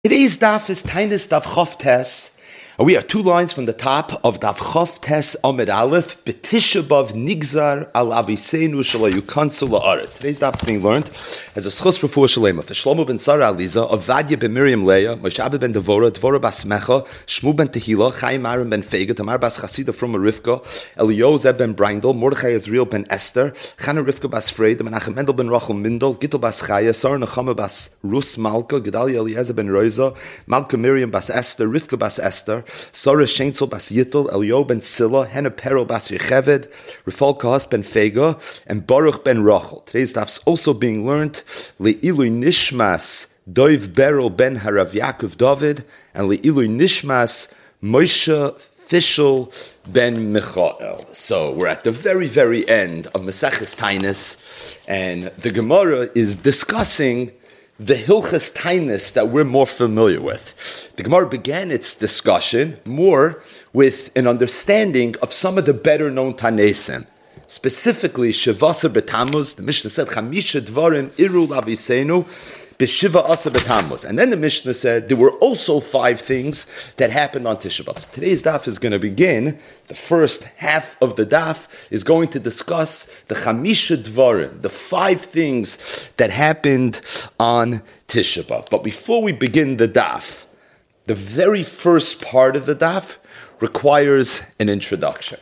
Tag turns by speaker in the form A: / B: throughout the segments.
A: Today's daf is Tainis Daf Chof Tes. We are 2 lines from the top of Daf Chof Tes Amid Aleph. B'Tisha B'Av Nigzar Al Aviseinu Shalayu Kansu La'aretz. Today's daf is being learned as a schus refuah shalema for Shlomo ben Sarah Aliza, Ovadia ben Miriam Leah, Moshe ben Dvorah bas Mecha, Shmu ben Tehila, Chaim Aaron ben Fega, Tamar bas Chasida from Rivka, Eliozer ben Brindel, Mordechai Ezriel ben Esther, Chana Rivka bas Freid, Menachem Mendel ben Rachel Mindel, Gittel bas Chaya, Sarah Nechama bas Rus Malka, Gedalia Eliezer ben Roiza, Malka Miriam bas Esther, Rivka bas Esther, Sarah Sheinzel bas Yittel, Elio ben Silla, Hena Pero bas Yecheved, Rifal Kahas ben Fega, and Baruch ben Rachel. Today's daf is also being learned Le'ilui Nishmas Doiv Beryl ben Harav Yaakov David, and Le'ilui Nishmas Moshe Fishel ben Michael. So we're at the very, very end of Maseches Tainis, and the Gemara is discussing the Hilchas Tainis that we're more familiar with. The Gemara began its discussion more with an understanding of some of the better known Tanaisim. Specifically, Shivasa B'Tammuz, the Mishnah said, Chamisha Dvarim Iru Laviseinu B'Shiva Asa B'Tammuz. And then the Mishnah said, there were also 5 things that happened on Tisha B'Av. So today's daf is going to begin. The first half of the daf is going to discuss the Chamisha Dvarim, the 5 things that happened on Tisha B'Av. But before we begin the daf, the very first part of the daf requires an introduction.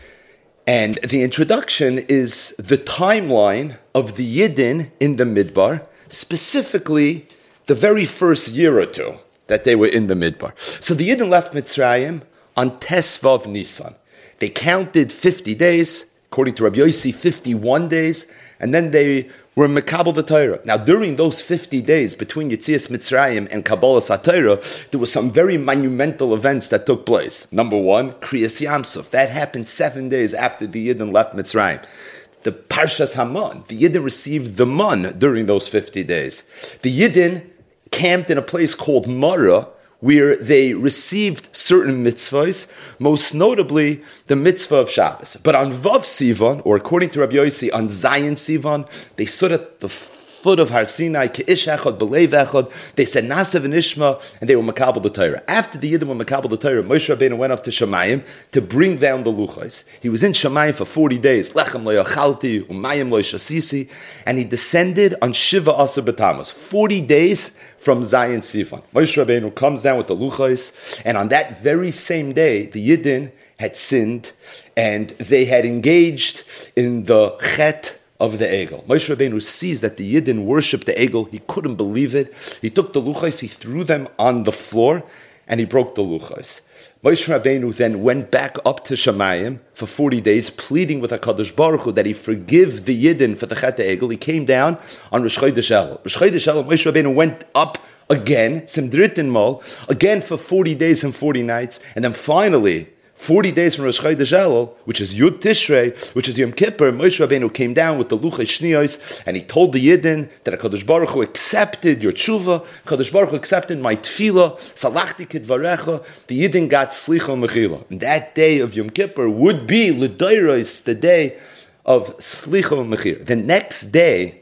A: And the introduction is the timeline of the Yidden in the Midbar, specifically the very first year or 2 that they were in the Midbar. So the Yidden left Mitzrayim on Tes Vav Nisan. They counted 50 days, according to Rabbi Yossi, 51 days, and then they were Mekabel the Torah. Now, during those 50 days between Yetzias Mitzrayim and Kabbalas HaTorah, there were some very monumental events that took place. Number 1, Kriyas Yamsuf. That happened 7 days after the Yidden left Mitzrayim. The Parshas Haman, the Yidden received the Man during those 50 days. The Yidden camped in a place called Mara, where they received certain mitzvahs, most notably the mitzvah of Shabbos. But on Vav Sivan, or according to Rabbi Yossi, on Zion Sivan, they stood at the foot of Har Sinai, Ke'ish Echad, B'Leiv Echad. They said Nasav and Ishma, and they were Makabel the Torah. After the Yidden were Makabel the Torah, Moshe Rabbeinu went up to Shemayim to bring down the Luchos. He was in Shemayim for 40 days, Lechem lo yachalti, Umayim lo yashasisi, and he descended on Shiva Asa B'Tammuz, 40 days from Zion Sivan. Moshe Rabbeinu comes down with the Luchos, and on that very same day, the Yidden had sinned, and they had engaged in the Chet of the Egel. Moshe Rabbeinu sees that the Yidden worshipped the Egel. He couldn't believe it. He took the Luchos, he threw them on the floor, and he broke the Luchos. Moshe Rabbeinu then went back up to Shemayim for 40 days, pleading with HaKadosh Baruch Hu that he forgive the Yidden for the Chet Egel. He came down on Rosh Chodesh Elul. Rosh Chodesh Elul, Moshe Rabbeinu went up again, Simdritin Mol, again for 40 days and 40 nights, and then finally, 40 days from Rosh Chodesh Elul, which is Yud Tishrei, which is Yom Kippur, Moshe Rabbeinu came down with the Luchos Shniyos, and he told the Yidden that HaKadosh Baruch Hu accepted your tshuva, HaKadosh Baruch Hu accepted my tefillah, salachti kidvarecha, the Yidden got slicha mechila. And that day of Yom Kippur would be l'dairos, the day of slicha mechila. The next day,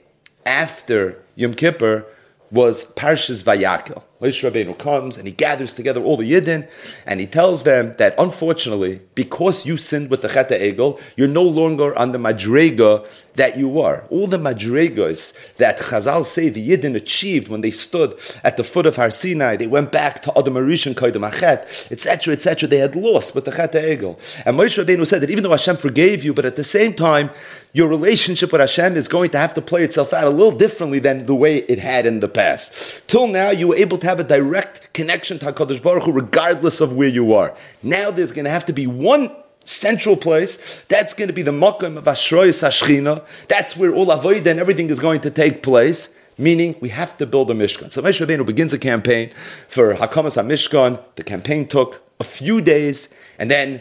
A: after Yom Kippur, was Parshas Vayakel. Moshe Rabbeinu comes and he gathers together all the Yidden and he tells them that unfortunately, because you sinned with the Chet Egel, you're no longer on the Madrega that you were. All the Madregas that Chazal say the Yidden achieved when they stood at the foot of Har Sinai, they went back to Adam Arishan, Koydem Achet, etc., they had lost with the Chet Egel. And Moshe Rabbeinu said that even though Hashem forgave you, but at the same time, your relationship with Hashem is going to have to play itself out a little differently than the way it had in the past. Till now, you were able to have a direct connection to HaKadosh Baruch Hu regardless of where you are. Now there's going to have to be one central place. That's going to be the Makom of Ashroyis Hashchina. That's where all Avodah and everything is going to take place. Meaning, we have to build a Mishkan. So Moshe Rabbeinu begins a campaign for Hakamas HaMishkan. The campaign took a few days, and then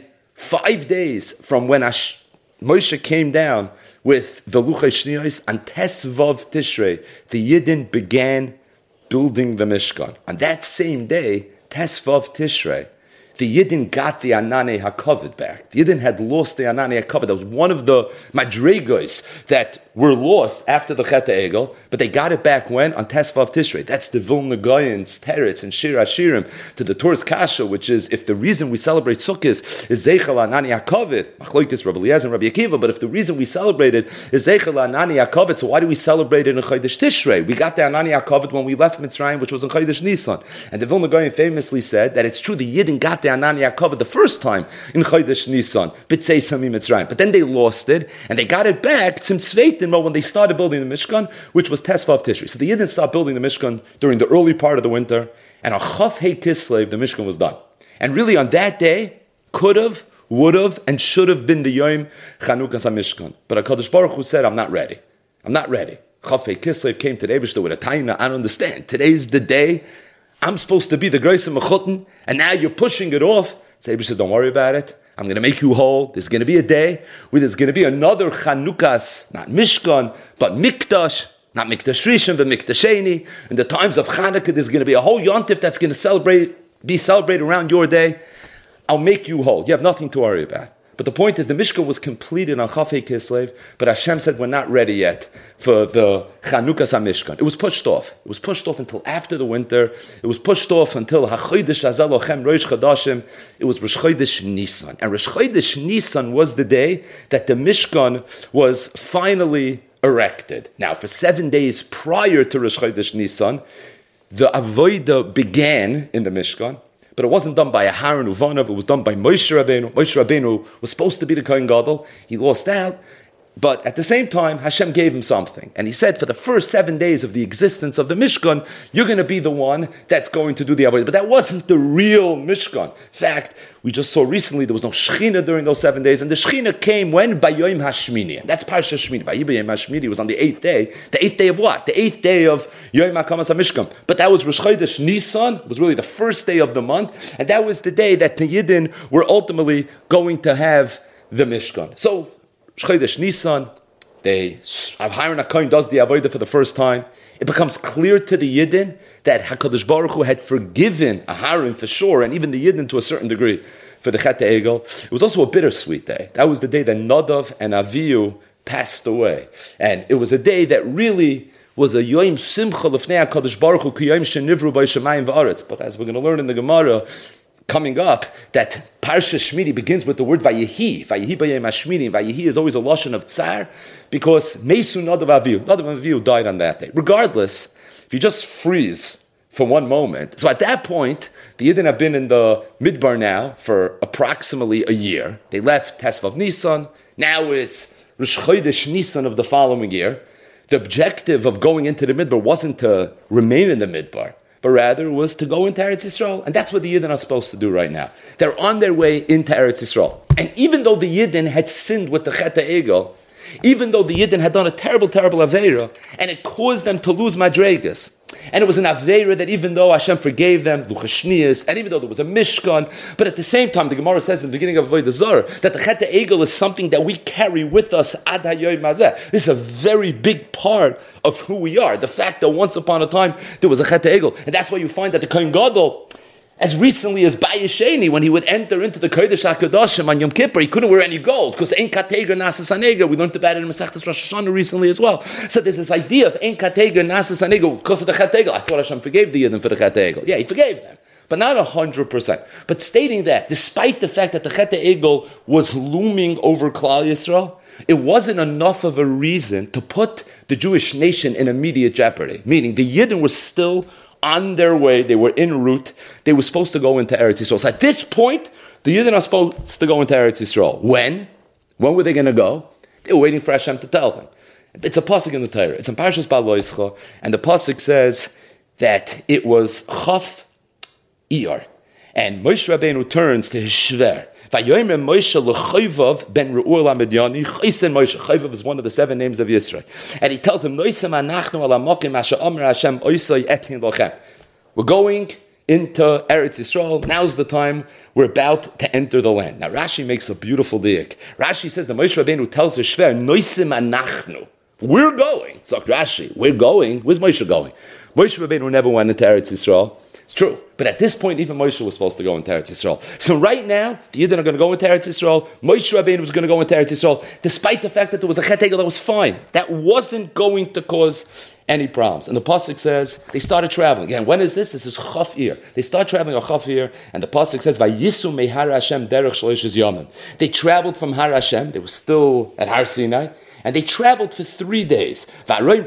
A: 5 days from when Moshe came down with the Luchos Shniyos on Tes Vav Tishrei, the Yidden began building the Mishkan. On that same day, Tes Vav Tishrei, the Yidden got the Ananei HaKavod back. The Yidden had lost the Ananei HaKavod. That was one of the Madregos that were lost after the Chet HaEgel, but they got it back when? On Tesvav Tishrei. That's the Vilna Gaon's teretz and Shir Hashirim to the Torah's Kasha, which is if the reason we celebrate Sukkot is Zeichel Anani HaKavod, Machlokes Rabbi Eliezer and Rabbi Akiva, but if the reason we celebrate it is Zeichel Anani HaKavod, so why do we celebrate it in Chodesh Tishrei? We got the Anani HaKavod when we left Mitzrayim, which was in Chodesh Nisan. And the Vilna Gaon famously said that it's true the Yidden got the Anani HaKavod the first time in Chodesh Nisan, B'tzei Sami Mitzrayim, but then they lost it, and they got it back, Tzim when they started building the Mishkan, which was Tesvav Tishrei. So the Yidden stopped building the Mishkan during the early part of the winter, and on Chaf Hei Kislev, the Mishkan was done. And really on that day, could have, would have, and should have been the Yom Chanukas HaMishkan. But HaKadosh Baruch Hu said, I'm not ready. I'm not ready. Chaf Hei Kislev came to the Eibishter with a taina. I don't understand. Today's the day. I'm supposed to be the Greis Mechutin, and now you're pushing it off. So Eibishter, don't worry about it. I'm going to make you whole. There's going to be a day where there's going to be another Chanukas, not Mishkan, but Mikdash, not Mikdash Rishon, but Mikdash Sheni. In the times of Chanukah, there's going to be a whole Yontif that's going to be celebrated around your day. I'll make you whole. You have nothing to worry about. But the point is, the Mishkan was completed on Chaf Hei Kislev, but Hashem said, we're not ready yet for the Chanukas HaMishkan. It was pushed off. It was pushed off until after the winter. It was pushed off until HaChodesh Hazeh Lochem Rosh Chodashim. It was Rosh Chodesh Nisan. And Rosh Chodesh Nisan was the day that the Mishkan was finally erected. Now, for 7 days prior to Rosh Chodesh Nisan, the Avodah began in the Mishkan. But it wasn't done by Aharon Uvanav, it was done by Moshe Rabbeinu. Moshe Rabbeinu was supposed to be the Kohen Gadol. He lost out. But at the same time, Hashem gave him something. And he said, for the first 7 days of the existence of the Mishkan, you're going to be the one that's going to do the Avodah. But that wasn't the real Mishkan. In fact, we just saw recently there was no Shechina during those 7 days. And the Shechina came when? By Yom HaShmini. That's Parsha Shmini. By Yom HaShmini was on the 8th day. The 8th day of what? The 8th day of Yom HaKamas HaMishkan. But that was Rosh Chodesh Nisan. It was really the first day of the month. And that was the day that the Yidden were ultimately going to have the Mishkan. So, Chodesh Nisan, Aharon HaKohen does the Avodah for the first time. It becomes clear to the Yidden that HaKadosh Baruch Hu had forgiven Aharon for sure, and even the Yidden to a certain degree for the Chet HaEgel. It was also a bittersweet day. That was the day that Nadav and Avihu passed away. And it was a day that really was a Yom Simcha Lefnei HaKadosh Baruch Hu Ki Yom Shenivru Bei Shemayim V'aretz. But as we're going to learn in the Gemara, coming up, that Parsha Shmini begins with the word Vayehi. Vayehi b'yom HaShmini. Vayehi is always a lashon of tsar, because Mesu Nadav Avihu. Nadav Avihu died on that day. Regardless, if you just freeze for one moment, so at that point, the Yidden have been in the Midbar now for approximately a year. They left Tesvav Nisan. Now it's Rosh Chodesh Nisan of the following year. The objective of going into the Midbar wasn't to remain in the Midbar, but rather was to go into Eretz Yisrael. And that's what the Yidden are supposed to do right now. They're on their way into Eretz Yisrael. And even though the Yidden had sinned with the Chet HaEgel, even though the Yidden had done a terrible, terrible Aveira, and it caused them to lose Madregas, and it was an Aveira that even though Hashem forgave them, Luchashnias, and even though there was a Mishkan, but at the same time, the Gemara says in the beginning of Avodah Zarah, that the Chet HaEgel is something that we carry with us ad hayoym hazeh. This is a very big part of who we are. The fact that once upon a time, there was a Chet HaEgel. And that's why you find that the Kohen Gadol, as recently as Bayesheni, when he would enter into the Kodesh HaKadoshim on Yom Kippur, he couldn't wear any gold, because Ein Kateger Nasas HaNeger. We learned about it in Masechtas Rosh Hashanah recently as well. So there's this idea of Ein Kateger Nasas HaNeger because of the Chet HaEgel. I thought Hashem forgave the Yidden for the Chet HaEgel. Yeah, he forgave them, but not 100%. But stating that, despite the fact that the Chet HaEgel was looming over Klal Yisrael, it wasn't enough of a reason to put the Jewish nation in immediate jeopardy. Meaning, the Yidden were still on their way, they were en route, they were supposed to go into Eretz Yisrael. So at this point, the Yidden are supposed to go into Eretz Yisrael. When? When were they going to go? They were waiting for Hashem to tell them. It's a pasuk in the Torah. It's in Parshas Baloischa, and the pasuk says that it was Chaf Iyar. And Moshe Rabbeinu turns to his shver. Vayomer Moshe leChovav ben Reuel HaMidyani. Chaysen Moshe. Chovav is one of the 7 names of Yisrael. And he tells him, Noisem anachnu ala mokim asher omer Hashem oisai etnin lochem. We're going into Eretz Yisrael. Now's the time. We're about to enter the land. Now Rashi makes a beautiful diak. Rashi says the Moshe Rabbeinu tells his shver, Noisem anachnu. We're going. So Rashi, we're going. Where's Moshe going? Moshe Rabbeinu never went into Eretz Yisrael. It's true. But at this point, even Moshe was supposed to go into Eretz Yisrael. So right now, the Yidden are going to go into Eretz Yisrael. Moshe Rabbeinu was going to go into Eretz Yisrael, despite the fact that there was a Chet Egel that was fine. That wasn't going to cause any problems. And the Pasuk says, they started traveling. Again, when is this? This is Chaf Ir. They start traveling on Chaf Ir, and the Pasuk says, Vayisu mehar Hashem derech shloishes yomim. They traveled from Har Hashem. They were still at Har Sinai. And they traveled for 3 days. Rashi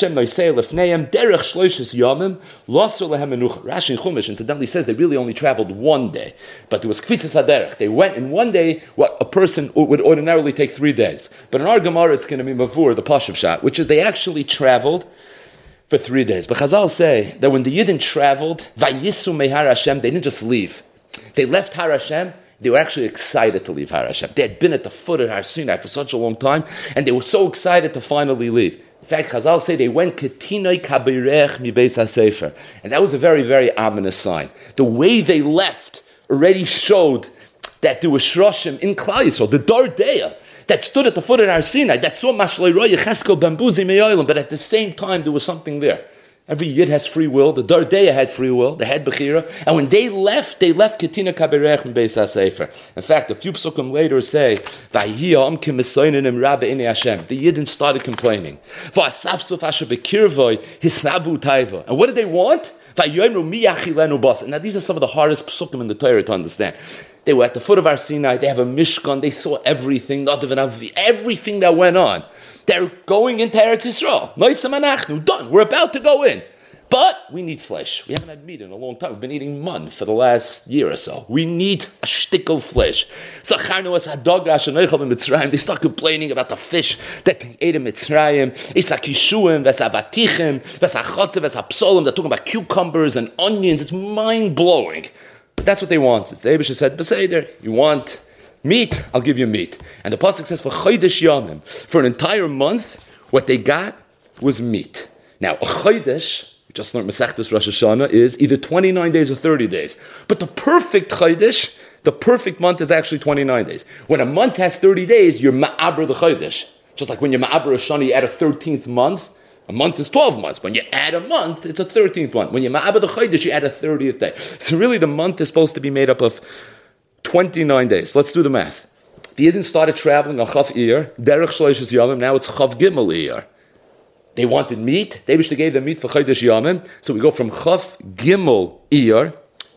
A: in Chumash incidentally says they really only traveled 1 day. But there was Kvitzas HaDerech. They went in 1 day what a person would ordinarily take 3 days. But in our Gemara it's going to be Mavur, the Pashup Shot, which is they actually traveled for 3 days. But Chazal say that when the Yidden traveled, Vayisu mehar Hashem, they didn't just leave. They left Har Hashem. They were actually excited to leave Har Hashem. They had been at the foot of Har Sinai for such a long time, and they were so excited to finally leave. In fact, Chazal say they went ketinoi kabirech mi beis hasefer, and that was a very, very ominous sign. The way they left already showed that there were shroshim in Klal Yisrael, the Dardeya, that stood at the foot of Har Sinai, that saw Mashlei Roya Cheskel Bambuzi Me'olim, but at the same time there was something there. Every Yid has free will. The Dardeya had free will. They had Bechira. And when they left Ketina Kabirech and Beis HaSefer. In fact, a few psukim later say, the Yidden started complaining. And what did they want? Now these are some of the hardest psukim in the Torah to understand. They were at the foot of Har Sinai. They have a Mishkan. They saw everything, everything that went on. They're going into Eretz Yisrael. Done. We're about to go in. But we need flesh. We haven't had meat in a long time. We've been eating mun for the last year or so. We need a shtickle flesh. They start complaining about the fish that they ate in Mitzrayim. They're talking about cucumbers and onions. It's mind-blowing. But that's what they want. The Eibusha said, Beseder, you want meat, I'll give you meat. And the Pasuk says, for Chodesh Yamim, for an entire month, what they got was meat. Now, a Chodesh, we just learned Masechtas Rosh Hashanah, is either 29 days or 30 days. But the perfect Chodesh, the perfect month is actually 29 days. When a month has 30 days, you're Ma'abra the Chodesh. Just like when you're Ma'abra Hashanah, you add a 13th month. A month is 12 months. When you add a month, it's a 13th month. When you're Ma'abra the Chodesh, you add a 30th day. So really the month is supposed to be made up of 29 days. Let's do the math. The Yidden started traveling on Chaf Ir, Derech Shloishes Yomim, now it's Chaf Gimel Ir. They wanted meat. They gave them meat for Chodesh Yomim. So we go from Chaf Gimel Ir,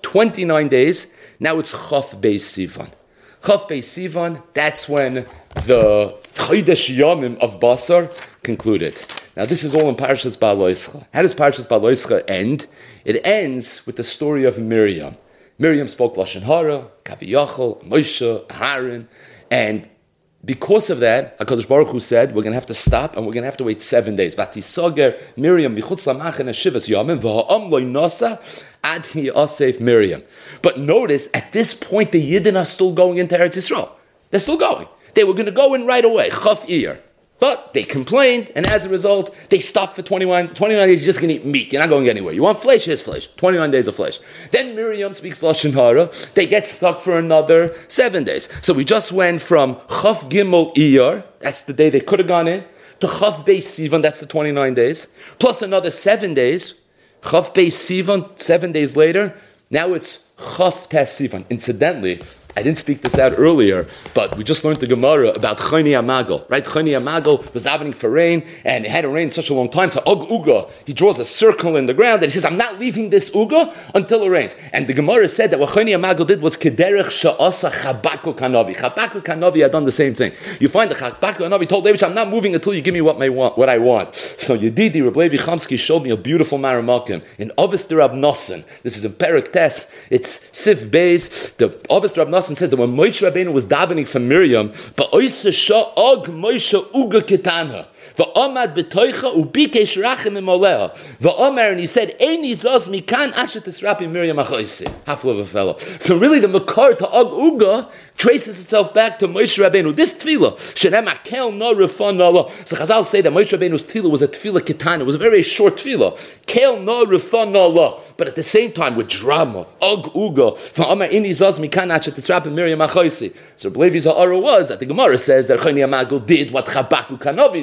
A: 29 days, now it's Chaf Beis Sivan. Chaf Beis Sivan, that's when the Chodesh Yomim of Basar concluded. Now this is all in Parshas Ba'aloischa. How does Parshas Ba'aloischa end? It ends with the story of Miriam. Miriam spoke Lashon Hara, Kaviyachol, Moshe, Aaron, and because of that, HaKadosh Baruch Hu said, we're going to have to stop and we're going to have to wait 7 days. Vatisager Miriam michutz lamachin shivas yamim v'ha'am lo nasa ad hi asef Miriam. But notice, at this point, the Yidden are still going into Eretz Yisrael. They're still going. They were going to go in right away, Chaf Ir. But they complained, and as a result, they stopped for 29 days. You're just going to eat meat. You're not going anywhere. You want flesh? Here's flesh. 29 days of flesh. Then Miriam speaks Lashon Hara. They get stuck for another 7 days. So we just went from Chaf Gimel Iyar, that's the day they could have gone in, to Chaf Beis Sivan, that's the 29 days, plus another 7 days. Chaf Beis Sivan, 7 days later, now it's Chaf Tes Sivan. Incidentally, I didn't speak this out earlier, but we just learned the Gemara about Choni Amagal, right? Choni Amagal was davening for rain, and it hadn't rained such a long time, so Og Uga, he draws a circle in the ground, and he says, I'm not leaving this Uga until it rains. And the Gemara said that what Choni Amagal did was Kederech Sha'asa Chabakul Kanavi. Chabakul Kanavi had done the same thing. You find the Chabakul Kanavi told David, I'm not moving until you give me what I want. So Yedidi, Reb Levi Chamsky showed me a beautiful Maramakim in Ovis de Rab Nosson. This is in Perek Tes. It's Sif Beis. The Ovis de Rab Nosson says that when Moshe Rabbeinu was davening for Miriam, Ba'oisa Shah Og Moshe Uga Ketana, Va'amad B'toicha Ubikesh Rachim Imolea, Va'amar, and he said, Eini Zaz Mikan Ashet Esrapi Miriam Achoisi. Half of a fellow. So really the Makar to Og Uga traces itself back to Moshe Rabbeinu. This tefillah, Shenem Akel No Refan No. So Chazal say that Moshe Rabbeinu's tefillah was a tefillah Ketana. It was a very short tefillah. Kel No Refan No. But at the same time with drama, Og Uga, Va'amar Eini Zaz Mikan Ashet Esrapi Miriam Achoisi. So Levi Zahara was that the Gemara says that Choni Amagal did what Chabakuk Kanavi did.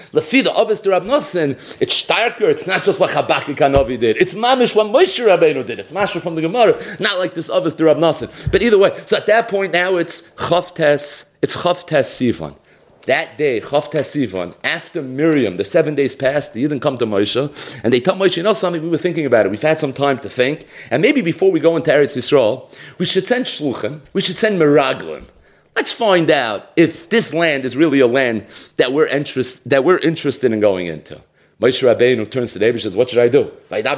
A: Lefi the Avos de Rab Nosson, it's starker. It's not just what Habakkuk Hanavi did. It's mamish what Moshe Rabbeinu did. It's mashma from the Gemara, not like this Avos de Rab Nosson. But either way, so at that point now it's Chavtes Sivan. That day, Chavtes Sivan, after Miriam, the 7 days passed, the Yidden come to Moshe, and they tell Moshe, you know something, we were thinking about it, we've had some time to think, and maybe before we go into Eretz Yisrael, we should send Shluchim, we should send Meraglim. Let's find out if this land is really a land that we're interested in going into. Moshe Rabbeinu turns to the Rebbe and says, what should I do?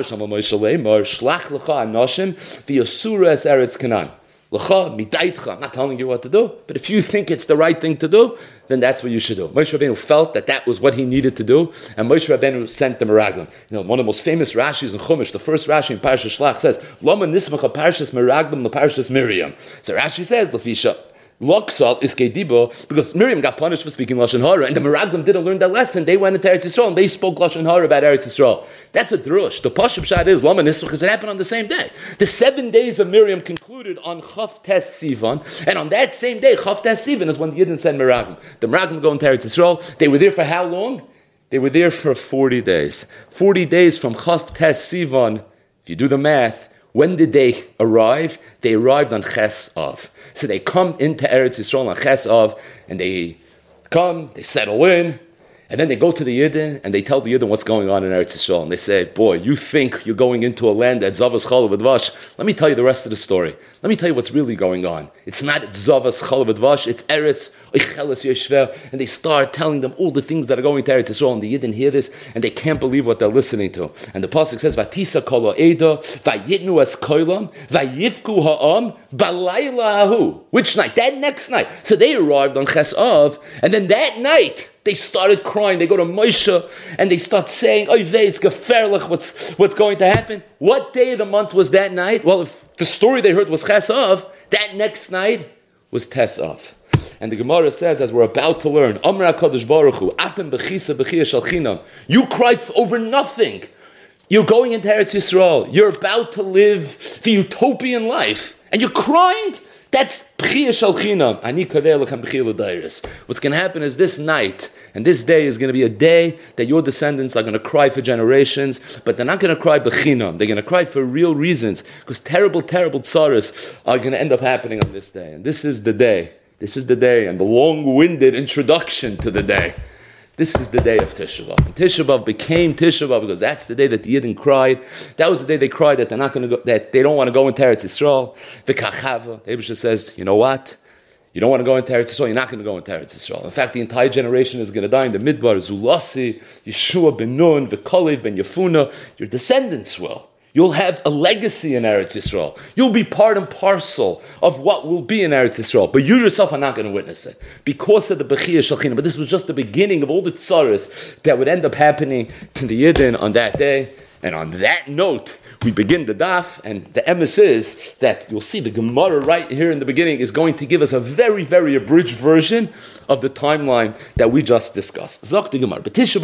A: I'm not telling you what to do, but if you think it's the right thing to do, then that's what you should do. Moshe Rabbeinu felt that was what he needed to do, and Moshe Rabbeinu sent the Meraglim. One of the most famous Rashis in Chumash, the first Rashi in Parashas Shlach says, Lama nismacha Parashas Meraglim the Parashas Miriam. So Rashi says, Lafisha, Loksal is Kedibo, because Miriam got punished for speaking Lashon Hara, and the Meraglim didn't learn that lesson. They went into Eretz Yisrael, and they spoke Lashon Hara about Eretz Yisrael. That's a drush. The Pashup Shad is Lama Nisrach, because it happened on the same day. The 7 days of Miriam concluded on Chavtes Sivan, and on that same day, Chavtes Sivan is when the Yidden sent Meraglim. The Meraglim go into Eretz Yisrael. They were there for how long? They were there for 40 days. 40 days from Chavtes Sivan, if you do the math, when did they arrive? They arrived on Ches Av. So they come into Eretz Yisrael on Ches Av, and they come, they settle in, and then they go to the Yidden, and they tell the Yidden what's going on in Eretz Yisrael. And they say, boy, you think you're going into a land that's Zavas Chalav Advash. Let me tell you the rest of the story. Let me tell you what's really going on. It's not Zavas Chalav Advash, it's Eretz Oicheles Yeshver. And they start telling them all the things that are going to Eretz Yisrael, and the Yidden hear this, and they can't believe what they're listening to. And the Pasuk says, Vatisa kol ha'eda, vayitnu es koilam, vayivku ha'am, balayla ahu. Which night? That next night. So they arrived on Ches Av, and then that night, they started crying. They go to Moshe and they start saying, "Oy vey, it's geferlich. What's going to happen?" What day of the month was that night? Well, if the story they heard was Ches Av, that next night was Tes Av. And the Gemara says, as we're about to learn, Amar HaKadosh Baruch Hu, Atem bechisa bechia shel chinam. You cried over nothing. You're going into Eretz Yisrael. You're about to live the utopian life, and you're crying. That's bechia shel chinam. Ani kaveh lechem bechia l'dairis. What's going to happen is this night and this day is going to be a day that your descendants are going to cry for generations, but they're not going to cry bechinam. They're going to cry for real reasons, because terrible, terrible tsaras are going to end up happening on this day. And this is the day. This is the day, and the long-winded introduction to the day. This is the day of Tisha B'Av. And Tisha B'Av became Tisha B'Av because that's the day that the Yidden cried. That was the day they cried that they're not going to go, that they don't want to go into Eretz Yisrael. V'kachava, the Eibusha says, you know what? You don't want to go into Eretz Yisrael, you're not going to go into Eretz Yisrael. In fact, the entire generation is going to die in the Midbar. Zulasi, Yeshua ben Nun, V'Kalev ben Yefuna. Your descendants will. You'll have a legacy in Eretz Yisrael. You'll be part and parcel of what will be in Eretz Yisrael. But you yourself are not going to witness it because of the Bechiyah Shalchina. But this was just the beginning of all the tzaras that would end up happening to the Yidden on that day. And on that note, we begin the daf, and the emes is that you'll see the Gemara right here in the beginning is going to give us a very, very abridged version of the timeline that we just discussed. Zok the Gemara. On Tisha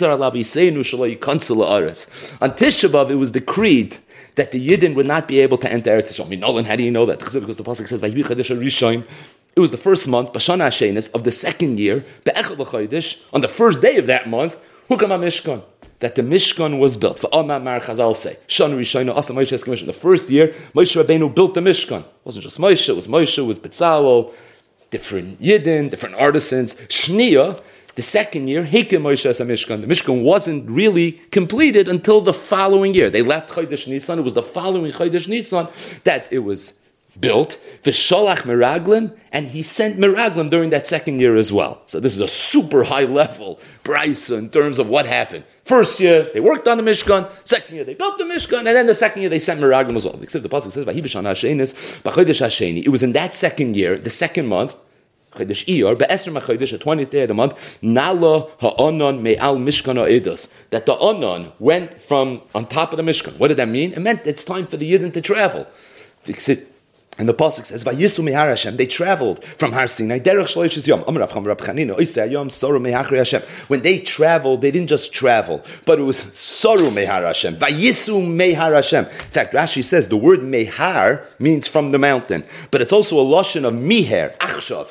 A: B'Av, it was decreed that the Yidden would not be able to enter Eretz Yisrael. I mean, Nolan, how do you know that? Because the Pasuk says, it was the first month, Bashana Hashenis, of the second year, on the first day of that month, Hukama Mishkan, that the Mishkan was built. For Amar Mar Chazal say, Shana Rishayna Asa Moshe has commissioned. The first year, Moshe Rabbeinu built the Mishkan. It wasn't just Moshe, it was Bezalel, different Yidden, different artisans. Shniya, the second year, Heikim Moshe has a Mishkan. The Mishkan wasn't really completed until the following year. They left Chodesh Nisan. It was the following Chodesh Nisan that it was built, the Sholach Meraglim, and he sent Meraglim during that second year as well. So this is a super high level brisa in terms of what happened. First year, they worked on the Mishkan. Second year, they built the Mishkan. And then the second year, they sent Meraglim as well. Except the Pasuk says, it was in that second year, the second month, Chodesh Iyar, be'esr ma'chodesh, the 20th day of the month, Nala ha'anon me'al Mishkan ha'edos, that the Anon went from on top of the Mishkan. What did that mean? It meant it's time for the Yidden to travel. And the Pasuk says, "Vayisu mehar Hashem." They traveled from Har Sinai. Derech shloishes yom. Amar Rav Chama Rab Chanina. Oisei yom soru mehachri Hashem. When they traveled, they didn't just travel, but it was soru mehar Hashem. Vayisu mehar Hashem. In fact, Rashi says the word mehar means from the mountain, but it's also a lashon of miher, achshav.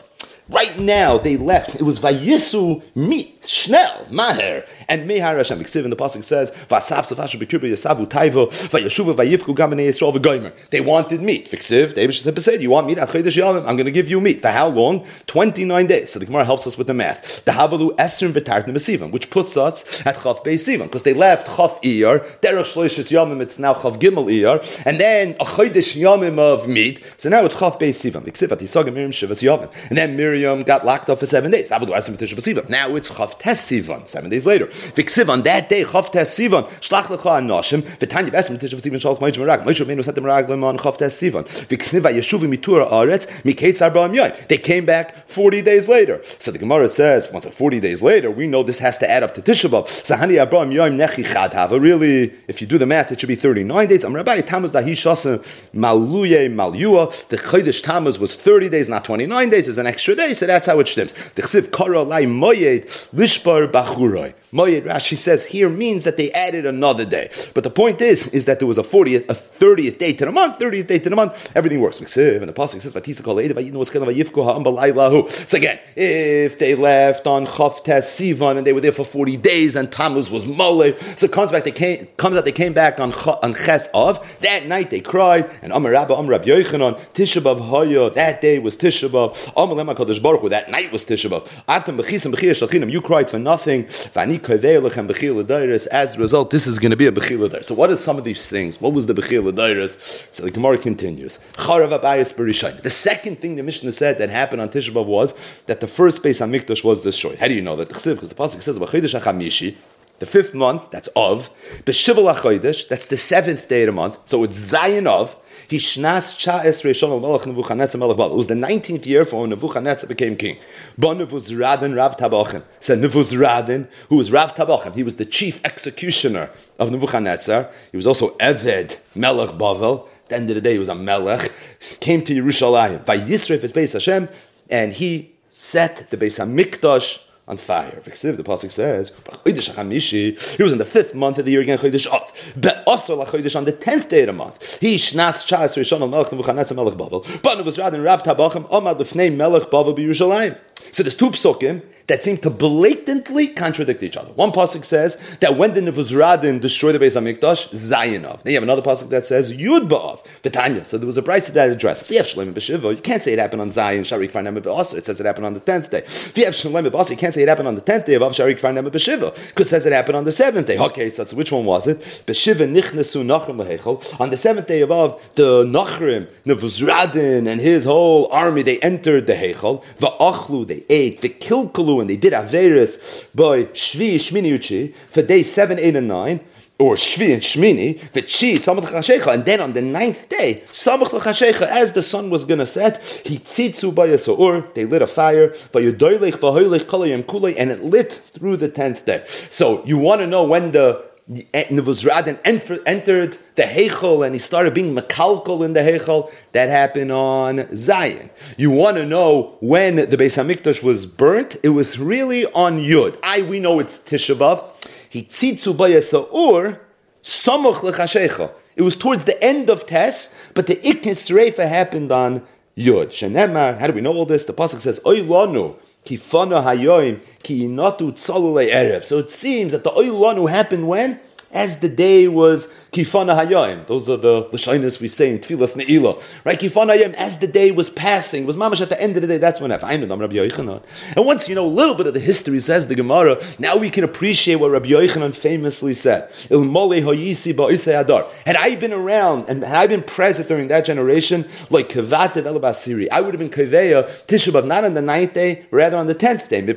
A: Right now, they left. It was Vayisu meat, Schnell, Maher, and Mehar Hashem. In the pasuk says, "Vasav safashu b'kirba yasavu taivo, vayashuva vayifku gamanei Yisrael v'goymer." They wanted meat. Fiksiv, the Eibush said, "You want meat? I'm going to give you meat for how long? 29 days." So the Gemara helps us with the math. The Havalu Esrim v'Tartnim B'Sivan, which puts us at Chav Beis Sivan, because they left Chav Iyar, Derech Shloishes Yomim. It's now Chav Gimel Iyar, and then a Chodesh Yomim of meat. So now it's Chav Beis Sivan. Fiksiv, Atisagim Miriam Shivas Yomim, and then Miriam got locked up for 7 days. Now it's Chav Tes Sivan, 7 days later. V'ksiv, on that day, Chav Tes Sivan, Shlach Lecha Anoshim, V'tanya B'Esrim Tisha B'Sivan Shalach Ma'ich Merag, Moshe Rabbeinu sent them Meraglim on Chav Tes Sivan. V'ksiv Vayeshuvi Mitura Aretz, Miketz Arba'am Yoyim. They came back 40 days later. So the Gemara says, once 40 days later, we know this has to add up to Tisha B'Av. Sahani Arba'am Yoyim Nechi Chad Hava. Really, if you do the math, it should be 39 days. Rabbi Tammuz Dahi Shasa Maluye Malyua. The Chodesh Tammuz was 30 days, not 29 days. It's an extra day, so that's how it stems. The Chsiv Kara Lai Moyed Lishbar Bachuroi. Moyed, Rashi says here, means that they added another day. But the point is that there was a 30th day to the month, everything works. And the pasuk says, so again, if they left on Chav Tes Sivan and they were there for 40 days and Tammuz was Mole, so it comes out they came back on Ches Av. That night they cried, and Amar Rabba Yochanan, Tisha B'Av Hoya, that day was Tisha B'Av. Amar Lema Kadosh Baruch Hu, that night was Tisha B'Av. Atam B'chisam B'chiyah Shalchinam, you cried for nothing. V'ani Kovei Lechem B'chiyah L'Dairis. As a result, this is going to be a B'chiyah L'Dairis. So what are some of these things? What was the B'chiyah L'Dairis? So the Gemara continues. Charav Abayis B'Rishayim. The second thing the Mishnah said that happened on Tisha B'Av was that the first Beis HaMikdash was destroyed. How do you know that? Because the pasuk says B'chodesh HaChamishi, the 5th month, that's Av. B'Shival HaChodesh, that's the 7th day of the month. So it's Zayin Av. It was the 19th year for when Nebuchadnezzar became king. Nebuzradan Rav Tabachan. So Nebuzradan, who was Rav Tabachan, he was the chief executioner of Nebuchadnezzar. He was also Eved Melech Bavel. At the end of the day, he was a Melech. Came to Yerushalayim by Yisref his Beis Hashem, and he set the Beis HaMikdash on fire. The pasuk says, he was in the 5th month of the year again, Chodesh Av. Be'asar lachodesh, on the 10th day of the month. He shnas chas rishon al melech Nebuchadnezzar melech Bavel. But was rather Rav Tabachem Amad lefnei melech Bavel b'Yerushalayim. So there's 2 psukim that seem to blatantly contradict each other. One pasuk says that when the Nebuzradan destroyed the Beis HaMikdash, Zayin Av. Then you have another pasuk that says Yud B'Av, V'tanya. So there was a brayso that addresses. You have Shalem B'Shiva. You can't say it happened on Zayin, Sharik Farnem B'Asr. It says it happened on the 10th day. If you have Shalem B'Asr, you can't say it happened on the 10th day of Av, Sharik Farnem B'Shiva, because it says it happened on the 7th day. Okay, so which one was it? B'Shiva Nichnesu Nachrim L'Heichel. On the 7th day of Av, the Nachrim, Nebuzradan, and his whole army, they entered the Heichel. V'Achlu, they ate. V'Kilkalu, and they did Averis by Shvi Shmini Uchi for days 7, 8, and 9, or Shvi and Shmini, V'Chi Samach L'Chashecha, and then on the 9th day, Samach L'Chashecha, as the sun was going to set, Hitzitzu Bayasa'ur, they lit a fire, V'Yodoylech V'Hoylech Kalayim Kulay, and it lit through the 10th day. So you want to know when the Nebuzradan entered the Heichel and he started being Mekalkal in the Heichel. That happened on Zayin. You want to know when the Beis HaMikdash was burnt? It was really on Yud. We know it's Tisha B'Av. Hitzitzu Bayasa'ur Samach L'Chashecha. It was towards the end of Tes, but the Iknis Reifa happened on Yud. Shenemar, how do we know all this? The pasuk says, Oy Lanu Kifana Hayoim Ki Inatu Tzalulei Erev. So it seems that the Oy Lanu happened when? As the day was Kifana Hayayim. Those are the Lashonis we say in Tfilas Ne'ilah. Right? Kifana Hayayim, as the day was passing, was mamash at the end of the day, that's when it happened. And once you know a little bit of the history, says the Gemara, now we can appreciate what Rabbi Yochanan famously said. Had I been around, and had I been present during that generation, like Kevatev El Basiri, I would have been Keveya Tisha B'Av, not on the 9th day, rather on the 10th day.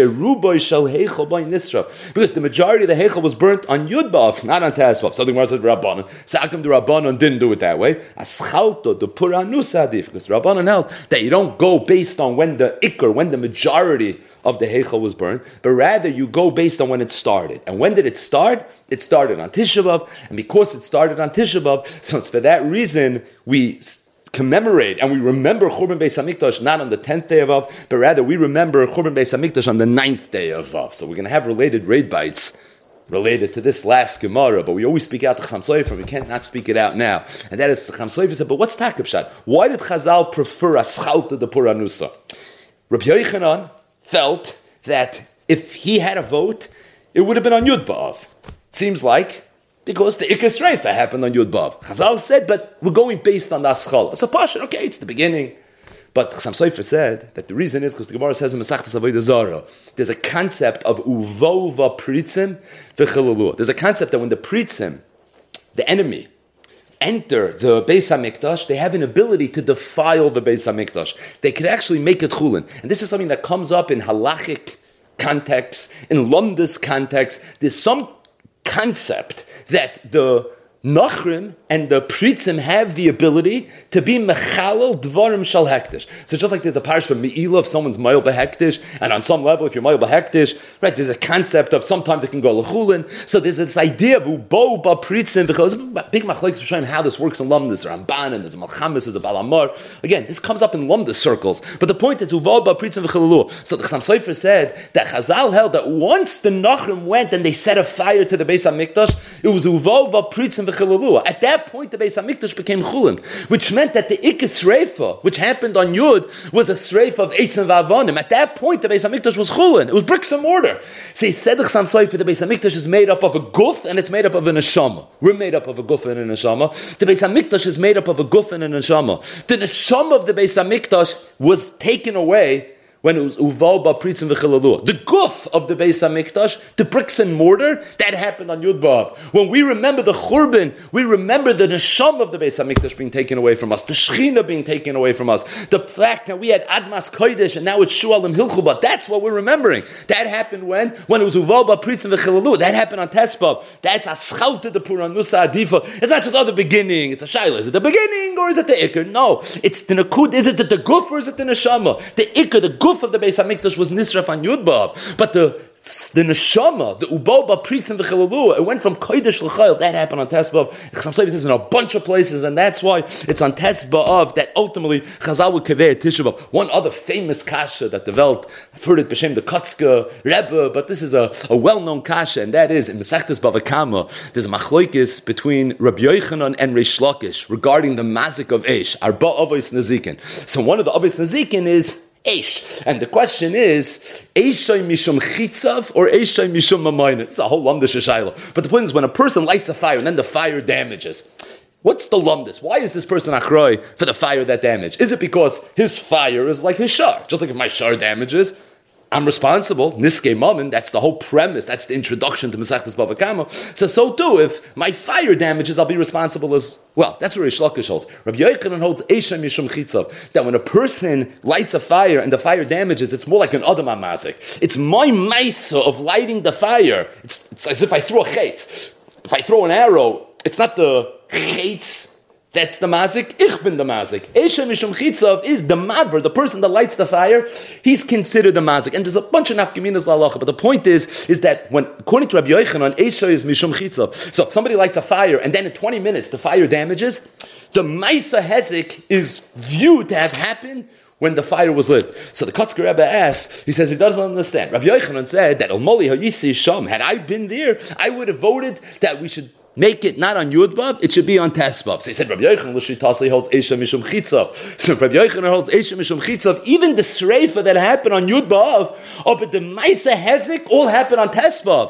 A: Because the majority of the Heichel was burnt on Yud B'Av, not on Tes B'Av. So the Gemara said, Rabbanon. Sakim the Rabbanon didn't do it that way. Aschalto the Puranusa adif, because Rabbanon held that you don't go based on when the majority of the Heichel was burned, but rather you go based on when it started. And when did it start? It started on Tisha B'Av, and because it started on Tisha B'Av, so it's for that reason we commemorate and we remember Churban Beis HaMikdash not on the 10th day of Av, but rather we remember Churban Beis HaMikdash on the 9th day of Av. So we're going to have related raid bites related to this last Gemara, but we always speak out the Cham Sofer, we can't not speak it out now. And that is, the Cham Sofer said, but what's Takab Shad? Why did Chazal prefer Aschalta the Puranusa? Rabbi Yochanan felt that if he had a vote, it would have been on Yud B'Av. Seems like because the Ikas Reifa happened on Yud B'Av. Chazal said, but we're going based on the Aschal. It's a Pasha, okay, it's the beginning. But Chassam Sofer said that the reason is because the Gemara says in Masechtas Avodah Zarah, there's a concept of uvova pritzim v'chilulu. There's a concept that when the pritzim, the enemy, enter the Beis HaMikdash, they have an ability to defile the Beis HaMikdash. They could actually make it chulin. And this is something that comes up in halachic context, in Lomdus context. There's some concept that the Nachrim and the Pritzim have the ability to be Mechalel Dvarim Shal Hektish. So just like there's a parish of Me'ilah if someone's Mayel Behektish, and on some level if you're Mayel Behektish, right, there's a concept of sometimes it can go L'chulin. So there's this idea of Ubo Ba Pritzim, there's a big machlokes showing how this works in Lumdus, or Ramban, and there's a Malchamis, there's a Balamar. Again, this comes up in Lumdus circles. But the point is Ubo Ba Pritzim V'chalalu. So the Chassam Sofer said that Chazal held that once the Nachrim went and they set a fire to the Beis HaMikdash, it was Ubo Ba Pritzim V'chalalu. At that point, the Beis HaMikdash became chulin, which meant that the Ikas Sreifa, which happened on Yud, was a Sreifa of Eitz and Vavonim. At that point, the Beis HaMikdash was chulin. It was bricks and mortar. So he said, the Chassam Sofer, the Beis HaMikdash is made up of a guf and it's made up of a neshama. We're made up of a guf and a neshama. The Beis HaMikdash is made up of a guf and a neshama. The neshama of the Beis HaMikdash was taken away when it was uval ba pritzim v'chilalu. The guf of the Beis HaMikdash, the bricks and mortar, that happened on Yud B'Av. When we remember the Churban, we remember the neshama of the Beis HaMikdash being taken away from us, the Shechina being taken away from us, the fact that we had Admas Kodesh and now it's Shualim Hilchuba. That's what we're remembering. That happened when it was uval ba pritzim v'chilalu. That happened on Tesbav. That's Aschalta the Puran Nusa Adifa. It's not just the beginning. It's a shayla. Is it the beginning or is it the ikr? No. It's the nakud. Is it the guf or is it the neshama? The ikr, the guf of the Beis HaMikdash was Nisraf on Yud B'Av, but the neshama, the uboba pritzim v'chilalu, it went from kodesh l'chayil. That happened on Tesbav. Chassam Sofer says in a bunch of places, and that's why it's on Tesbav that ultimately Chazal would kaveh Tisha B'Av. One other famous kasha that developed, I've heard it b'shem the Kotzke Rebbe, but this is a well-known kasha, and that is in Masechtas Bava Kama. There's a machlokes between Rabbi Yochanan and Reish Lakish regarding the mazik of Eish, Arba Avos Nazikin. So one of the Avos Nazikin is Eish. And the question is, Eishay mishum chitzav or Eishay mishum mamayna? It's a whole lumdish shayla. But the point is, when a person lights a fire and then the fire damages, what's the lumdis? Why is this person achroi for the fire that damaged? Is it because his fire is like his shar? Just like if my shar damages, I'm responsible. Niskei mammon, that's the whole premise. That's the introduction to Masechtas Bava Kama. So too, if my fire damages, I'll be responsible as well. That's where Reish Lakish holds. Rabbi Yochanan holds Eisha Mishum Chitzav, that when a person lights a fire and the fire damages, it's more like an Adam HaMazik. It's my maisa of lighting the fire. It's as if I throw a chetz. If I throw an arrow, it's not the chetz that's the mazik. Ich bin the mazik. Esha mishum chitzav is the maver, the person that lights the fire. He's considered the mazik. And there's a bunch of nafkaminas la'alacha. But the point is that when, according to Rabbi Yochanan, Esha is mishum chitzav. So if somebody lights a fire and then in 20 minutes the fire damages, the maisa hezik is viewed to have happened when the fire was lit. So the Kotzker Rebbe asks, he says he doesn't understand. Rabbi Yochanan said that Olmoli Hayisi Sham, had I been there, I would have voted that we should make it not on Yud B'Av, it should be on Tesbav. So he said, Rabbi Yochanan L'shitasi holds Eisha Mishum Chitzav. So if Rabbi Yochanan holds Eisha Mishum Chitzav, even the Sreifa that happened on Yud B'Av, but the Maisa Hezek all happened on Tesbav.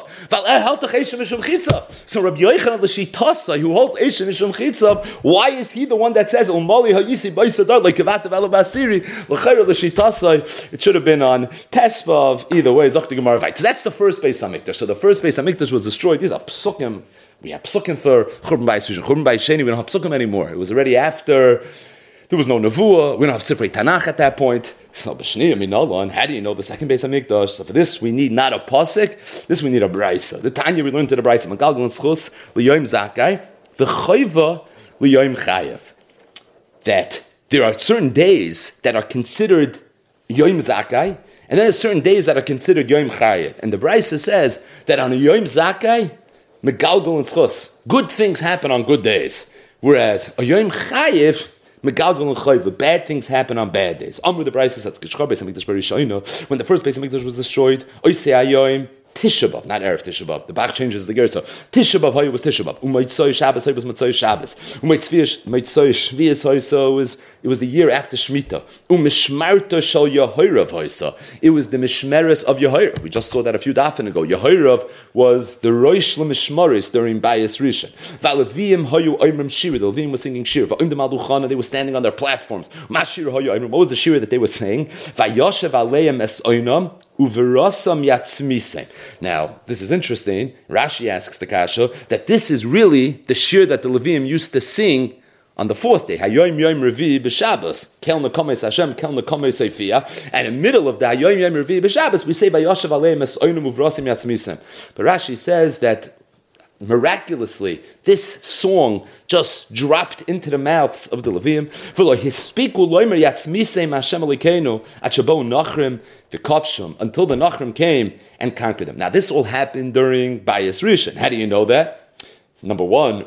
A: So Rabbi Yochanan L'shitasi, who holds Eisha Mishum Chitzav, why is he the one that says, Umali Hayisi Baisadar, like Kavatav Alabasiri, L'chayra L'shitasi, it should have been on Tesbav, either way, Zok the Gemara. So that's the first Beis HaMikdash. So the first Beis HaMikdash was destroyed. These are psukim. We have psukim for Churban Bayis Rishon. Churban Bayis Sheni, we don't have psukim anymore. It was already after, there was no Nevuah, we don't have Sifrei Tanakh at that point. So B'Shni, Minalon, how do you know the second Beis HaMikdash? So for this, we need not a pasuk, this we need a brayso. The Tanya we learned to the brayso, Magalgal and Schus, L'yoim Zakai, V'choiva L'yoim Chayev. That there are certain days that are considered Yoim Zakai, and then there are certain days that are considered Yoim Chayev. And the brayso says that on a Yoim Zakai, Megalgal and Schus. Good things happen on good days. Whereas a Yom Chayiv, Megalgal and Chayiv, the bad things happen on bad days. Amru the Brayso says, when the first Beis HaMikdash was destroyed, Oisei Hayoim, Tisha B'Av, not Erev Tisha B'Av. The Bach changes the Gersa. Tisha B'Av Hoya was Tisha B'Av. U'Motzoi Shabbos Hoya was Motzoi Shabbos. U'Motzoi Shvius Hoya it was the year after Shemitah. U'Mishmarta Shal Yehorav Hoya. It was the Mishmeres of Yehorav. We just saw that a few dafin ago. Yehorav was the Rosh LeMishmaris during Bayis Rishon. Va'Levim Hoyu Oimrim Shira. The Levim was singing Shir. Va'Im Demalduchana, they were standing on their platforms. Mashir Hoyu Oimrim. What was the Shira that they were saying? Va'Yoshev Aleim Es Oinam. Uverasam yatzmisem. Now, this is interesting. Rashi asks the kasha that this is really the shir that the Levim used to sing on the fourth day. Hayoim Yom Revi b'Shabbos. Kel Nekomes Hashem, Kel Nekomes Seifiyah. And in the middle of the Hayoim Yom Revi b'Shabbos, we say Vayoshev Aleim Es Oinu Uverasam yatzmisem. But Rashi says that miraculously, this song just dropped into the mouths of the Levim. Until the Nachrim came and conquered them. Now, this all happened during Bayis Rishon. How do you know that? Number one,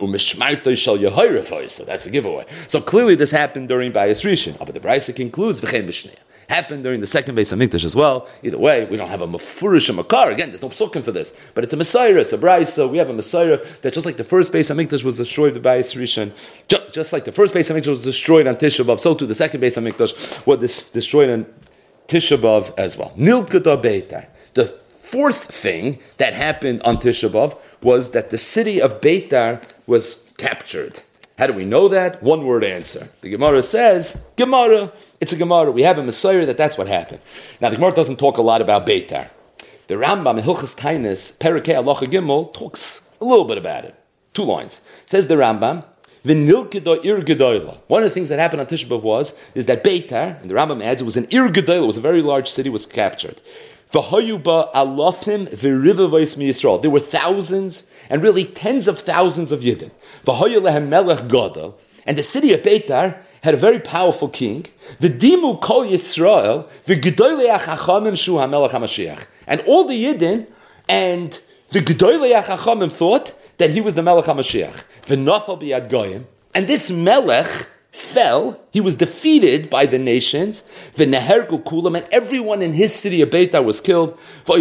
A: so that's a giveaway. So clearly, this happened during Bayis Rishon. But the Brisa concludes happened during the second Beis Hamikdash as well. Either way, we don't have a mafurish a makar. Again, there's no psukim for this, but it's a Messiah, it's a Brisa. We have a Messiah that just like the first Beis Hamikdash was destroyed by Bayis Rishon, just like the first Beis Hamikdash was destroyed on Tisha B'Av, so too the second Beis Hamikdash was destroyed on Tisha B'Av as well. Nilkata Beitar. The fourth thing that happened on Tisha B'Av was that the city of Beitar was captured. How do we know that? One word answer. The Gemara says, Gemara. It's a Gemara. We have a Messiah that's what happened. Now, the Gemara doesn't talk a lot about Beitar. The Rambam in Hilchas Tainis, Perikei Halacha Gimel, talks a little bit about it. 2 lines. Says the Rambam, V'nilkedo ir gedoyla. One of the things that happened on Tisha B'Av is that Beitar, and the Rambam adds, it was an ir gedoyla, it was a very large city, was captured. V'hoyuba alofim v'rivavos miYisrael. There were thousands and really tens of thousands of Yidden. V'hoyu lehem melech gadol. And the city of Beitar had a very powerful king. V'dimu kol Yisrael v'gedolei hachachamim shu hamelech hamashiach. And all the Yidden and the gedolei hachachamim thought that he was the melech hamashiach. V'nafal b'yad goyim. And this melech fell, he was defeated by the nations, v'nehergu kulam, and everyone in his city of Beitar was killed,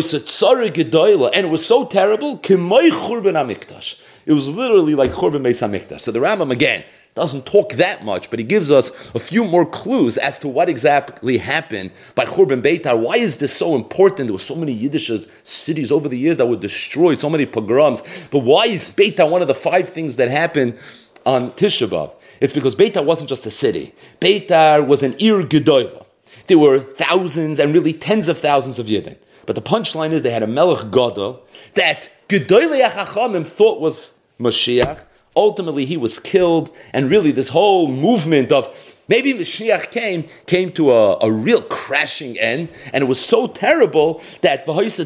A: and it was so terrible, k'moi churban hamikdash. It was literally like churban beis hamikdash. So the Rambam, again, doesn't talk that much, but he gives us a few more clues as to what exactly happened by Churban Beitar. Why is this so important? There were so many Yiddish cities over the years that were destroyed, so many pogroms. But why is Beitar one of the 5 things that happened on Tisha B'Av? It's because Beitar wasn't just a city. Beitar was an Ir Gedoyla. There were thousands and really tens of thousands of Yidden. But the punchline is they had a Melech Gadol that Gedoylei HaChachamim thought was Mashiach. Ultimately, he was killed, and really this whole movement of maybe Mashiach came to a real crashing end, and it was so terrible that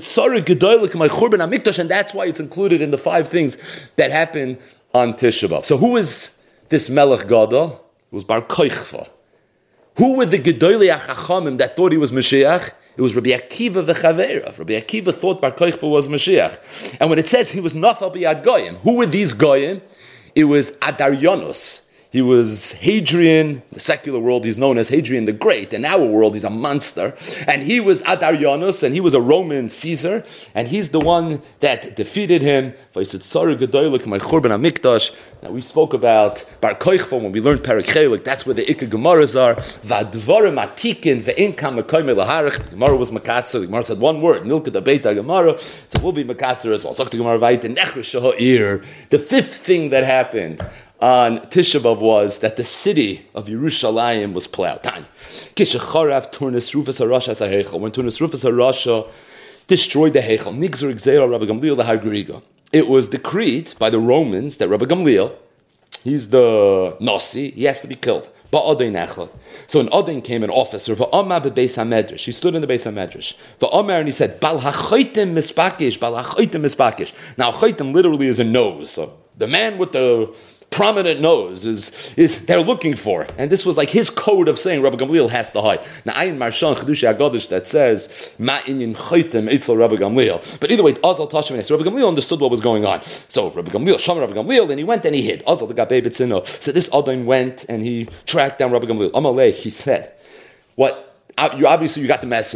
A: and that's why it's included in the 5 things that happened on Tisha B'Av. So who is this Melech Gadol? It was Bar Kochva. Who were the Gedolei HaChachamim that thought he was Mashiach? It was Rabbi Akiva v'Chaveirav. Rabbi Akiva thought Bar Kochva was Mashiach. And when it says he was Nafal b'Yad Goyim, who were these Goyim? It was Adaryanos. He was Hadrian. In the secular world, he's known as Hadrian the Great. In our world, he's a monster. And he was Adaryanos, and he was a Roman Caesar. And he's the one that defeated him. Now, we spoke about Bar Kochva when we learned Perek Chelik. That's where the Ikka Gemaras are. Vadvarim atikin ve'inkam mekoyme laharich. Gemara was Makatzer. The Gemara said one word. Nilka da Beita Gemara. So we'll be Makatzer as well. The 5th thing that happened on Tisha B'Av was that the city of Yerushalayim was plowed. When Turnus Rufus HaRasha destroyed the Heichel, Nigzer Gzeira Rabbi Gamliel the Hargriga. It was decreed by the Romans that Rabbi Gamliel, he's the Nasi, he has to be killed. So an Odin came, an officer, he stood in the Beis HaMedrash. And he said, Bal ha'choitim mispakish, Bal ha'choitim mispakish. Now, choitim literally is a nose. So the man with the prominent nose is they're looking for. And this was like his code of saying Rabbi Gamliel has to hide. Now, Ayin Marshan Chedushi HaGadosh that says, Ma inyin choitim eitzel Rabbi Gamliel. But either way, Azal Tashim, so Rabbi Gamliel understood what was going on. So Rabbi Gamliel, Shama Rabbi Gamliel, and he went and he hid. Azal the Gabei B'tzino. So this Adon went and he tracked down Rabbi Gamliel. Amalei, he said, what? You got the message.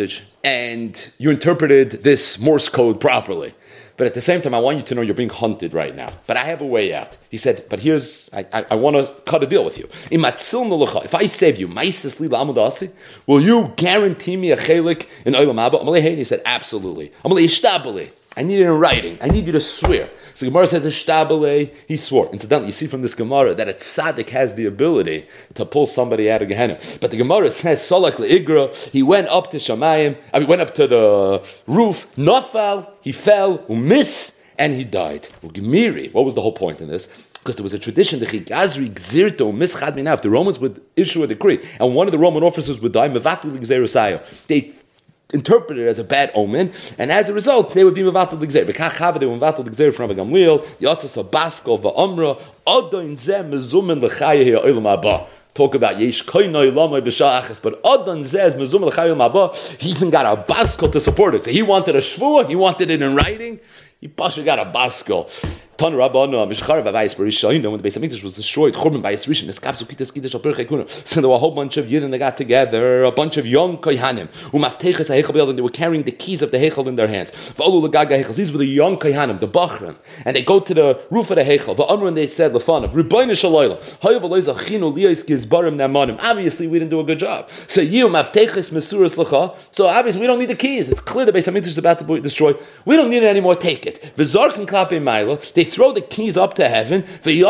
A: and you interpreted this Morse code properly. But at the same time, I want you to know you're being hunted right now. But I have a way out. He said, but I want to cut a deal with you. If I save you, will you guarantee me a chelik in Olam Haba? He said, absolutely. I need it in writing. I need you to swear. So Gemara says, he swore. Incidentally, you see from this Gemara that a tzaddik has the ability to pull somebody out of Gehenna. But the Gemara says, Solak le'igra, he went up to Shamayim, went up to the roof, nafal, he fell, umis, and he died. Gemiri, what was the whole point in this? Because there was a tradition, the Chigazri Gzirto Mischad Minav, the Romans would issue a decree, and one of the Roman officers would die, Mevatul Gzerusaya. They interpreted it as a bad omen, and as a result, they would be mevatel l'gzeir. B'kach they were mevatel l'gzeir from Rabbi Gamliel, Yatzas Baskol va'amra, Adon zeh mezumen l'chaye ha'olam haba. Talk about yesh koinoi lamoi b'sha'achas, but Adon zeh mezumen l'chaye ha'olam haba. He even got a baskol to support it. So he wanted a shvuah, he wanted it in writing. He pasha got a baskol. Tan Rabbanu Mishchar Vayis Barishayin. When the Beis Hamikdash was destroyed, Churban Bayis Rishon, Eskapsu Kitas Kiddush Al Pirchei Kuna. So there were a whole bunch of Yidden that got together, a bunch of young Kohanim, who Maftechas HaHeichel B'Yad, and they were carrying the keys of the Heichel in their hands. V'olu L'Gaga Heichel. These were the young Kohanim, the Bachrim, and they go to the roof of the Heichel. V'Amru, and they said, L'fanav, Rebbeinu Shalayla, Hayav Aloy Zachinu Liyos Gizbarim Namanim. Obviously, we didn't do a good job. So you Maftechas Mesuras L'cha. So obviously, we don't need the keys. It's clear the Beis Hamikdash is about to be destroyed. We don't need it anymore. Take it. V'Zarkin Klape Maila. They throw the keys up to heaven,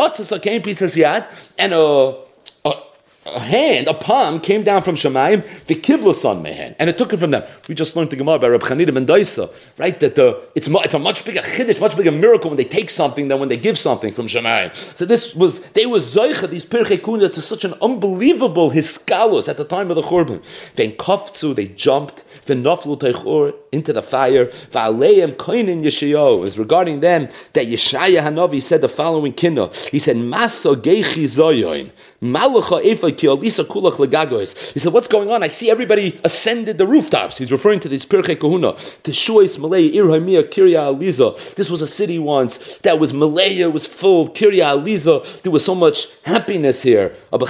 A: and a hand, a palm, came down from Shemayim, the kiblason mehen, and it took it from them. We just learned the Gemara by Reb Chanina ben Daisa, right? That it's a much bigger chiddush, much bigger miracle when they take something than when they give something from Shemayim. So they were zoicha, these pirchei kuna, to such an unbelievable hiskalus at the time of the Churban. Then kafzu, they jumped, v'naflu teichor, into the fire. V'aleim koinin Yeshayahu. Is regarding them that Yeshaya Hanavi said the following kinna. He said, Maso geichi zoyoin, malacha efa ki alisa kulach legagois. He said, what's going on? I see everybody ascended the rooftops. He's referring to this Pirchei Kahuna. Teshuais Malay Irhamia Kirya Aliza. This was a city once that was Malaya, was full. Kirya Aliza. There was so much happiness here. And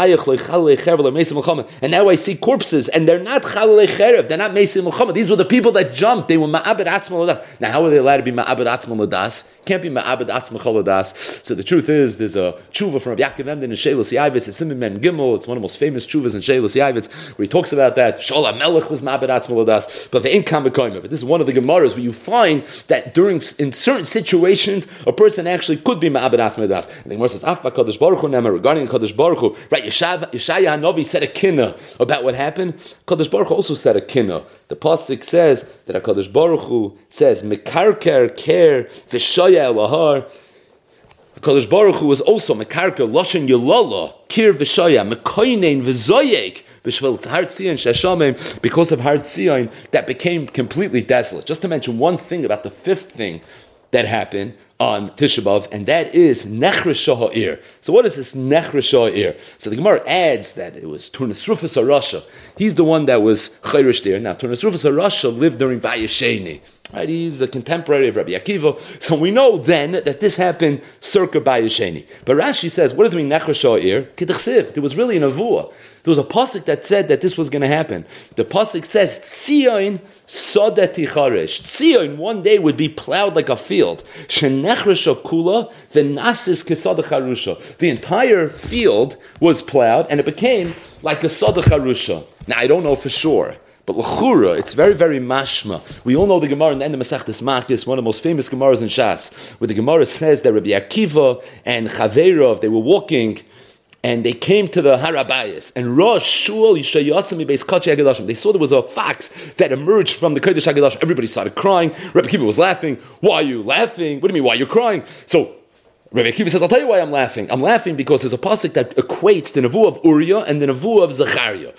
A: now I see corpses, and they're not Chalalei Cherev. They're not Mesim Melchama. These were the people that jumped. They were Ma'abed Atzma Ladas. Now, how are they allowed to be Ma'abed Atzma Ladas? Can't be Ma'abed Atzma Choladas. So the truth is, there's a tshuva from Rabbi Yaakov Emden in Sheilas Yavitz. It's Siman Men Gimel. It's one of the most famous tshuvas in Sheilas Yavitz, where he talks about that. Shol HaMelech was Ma'abed Atzma Ladas, but the Inkam B'Koyma. But this is one of the Gemaras where you find that in certain situations, a person actually could be Ma'abed Atzma Ladas. And the Gemara says, Af B'Kadosh Baruch Hu Nema, regarding Kadosh Baruch Hu, right? Yeshaya Hanavi said a kinna about what happened. Kadosh Baruch Hu also said a kinna. The pasuk says that HaKadosh Baruch Hu says, Mekarker Ker V'Shaya Elahar. HaKadosh Baruch Hu was also Mekarker Loshen Yelala Kir V'Shaya Mekoinen V'Zoyek B'Shvel Har Tzion Sheshamim, because of Har Tzion that became completely desolate. Just to mention one thing about the fifth thing that happened on Tisha B'Av, and that is Nechresh Ha'ir. So what is this Nechresh Ha'ir? So the Gemara adds that it was Turnus HaRasha. He's the one that was Chayrish there. Now, Turnus HaRasha lived during Bayesheni. Right, he's a contemporary of Rabbi Akiva. So we know then that this happened circa Bayesheni. But Rashi says, what does it mean Nechresh Ha'ir? K'dechsiv. There was really an avua. There was a pasuk that said that this was going to happen. The pasuk says, Tzion Sodeti Charesh. Tzion one day would be plowed like a field. Shenechresh Kula v'nasis kesada charusha. The entire field was plowed and it became like a sada charusha. Now I don't know for sure, but l'chura, it's very, very mashma. We all know the Gemara in the end of Masechtas Makis, one of the most famous Gemaras in Shas, where the Gemara says that Rabbi Akiva and Chaverov, they were walking, and they came to the Harabayas, and Rosh Shul Yishayatzami Beis Kachi Haggadashim. They saw there was a fox that emerged from the Kodesh Haggadashim. Everybody started crying. Rabbi Akiva was laughing. Why are you laughing? What do you mean, why are you crying? So Rabbi Akiva says, I'll tell you why I'm laughing. I'm laughing because there's a pasuk that equates the nevuah of Uriah and the nevuah of Zechariah.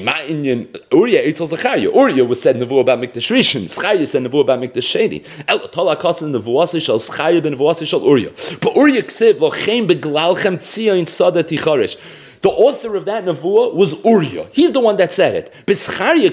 A: Uriah Eitzel Zechariah. Uriah was said nevuah about Mikdash Rishon. Zechariah said nevuah about Mikdash Sheni. El Tala Kasan nevuah shel Zechariah ben nevuah shel Uriah. But Uriah ksiv lochem beglalchem tzion sada ticharish. The author of that nevuah was Uriah. He's the one that said it. So Rabbi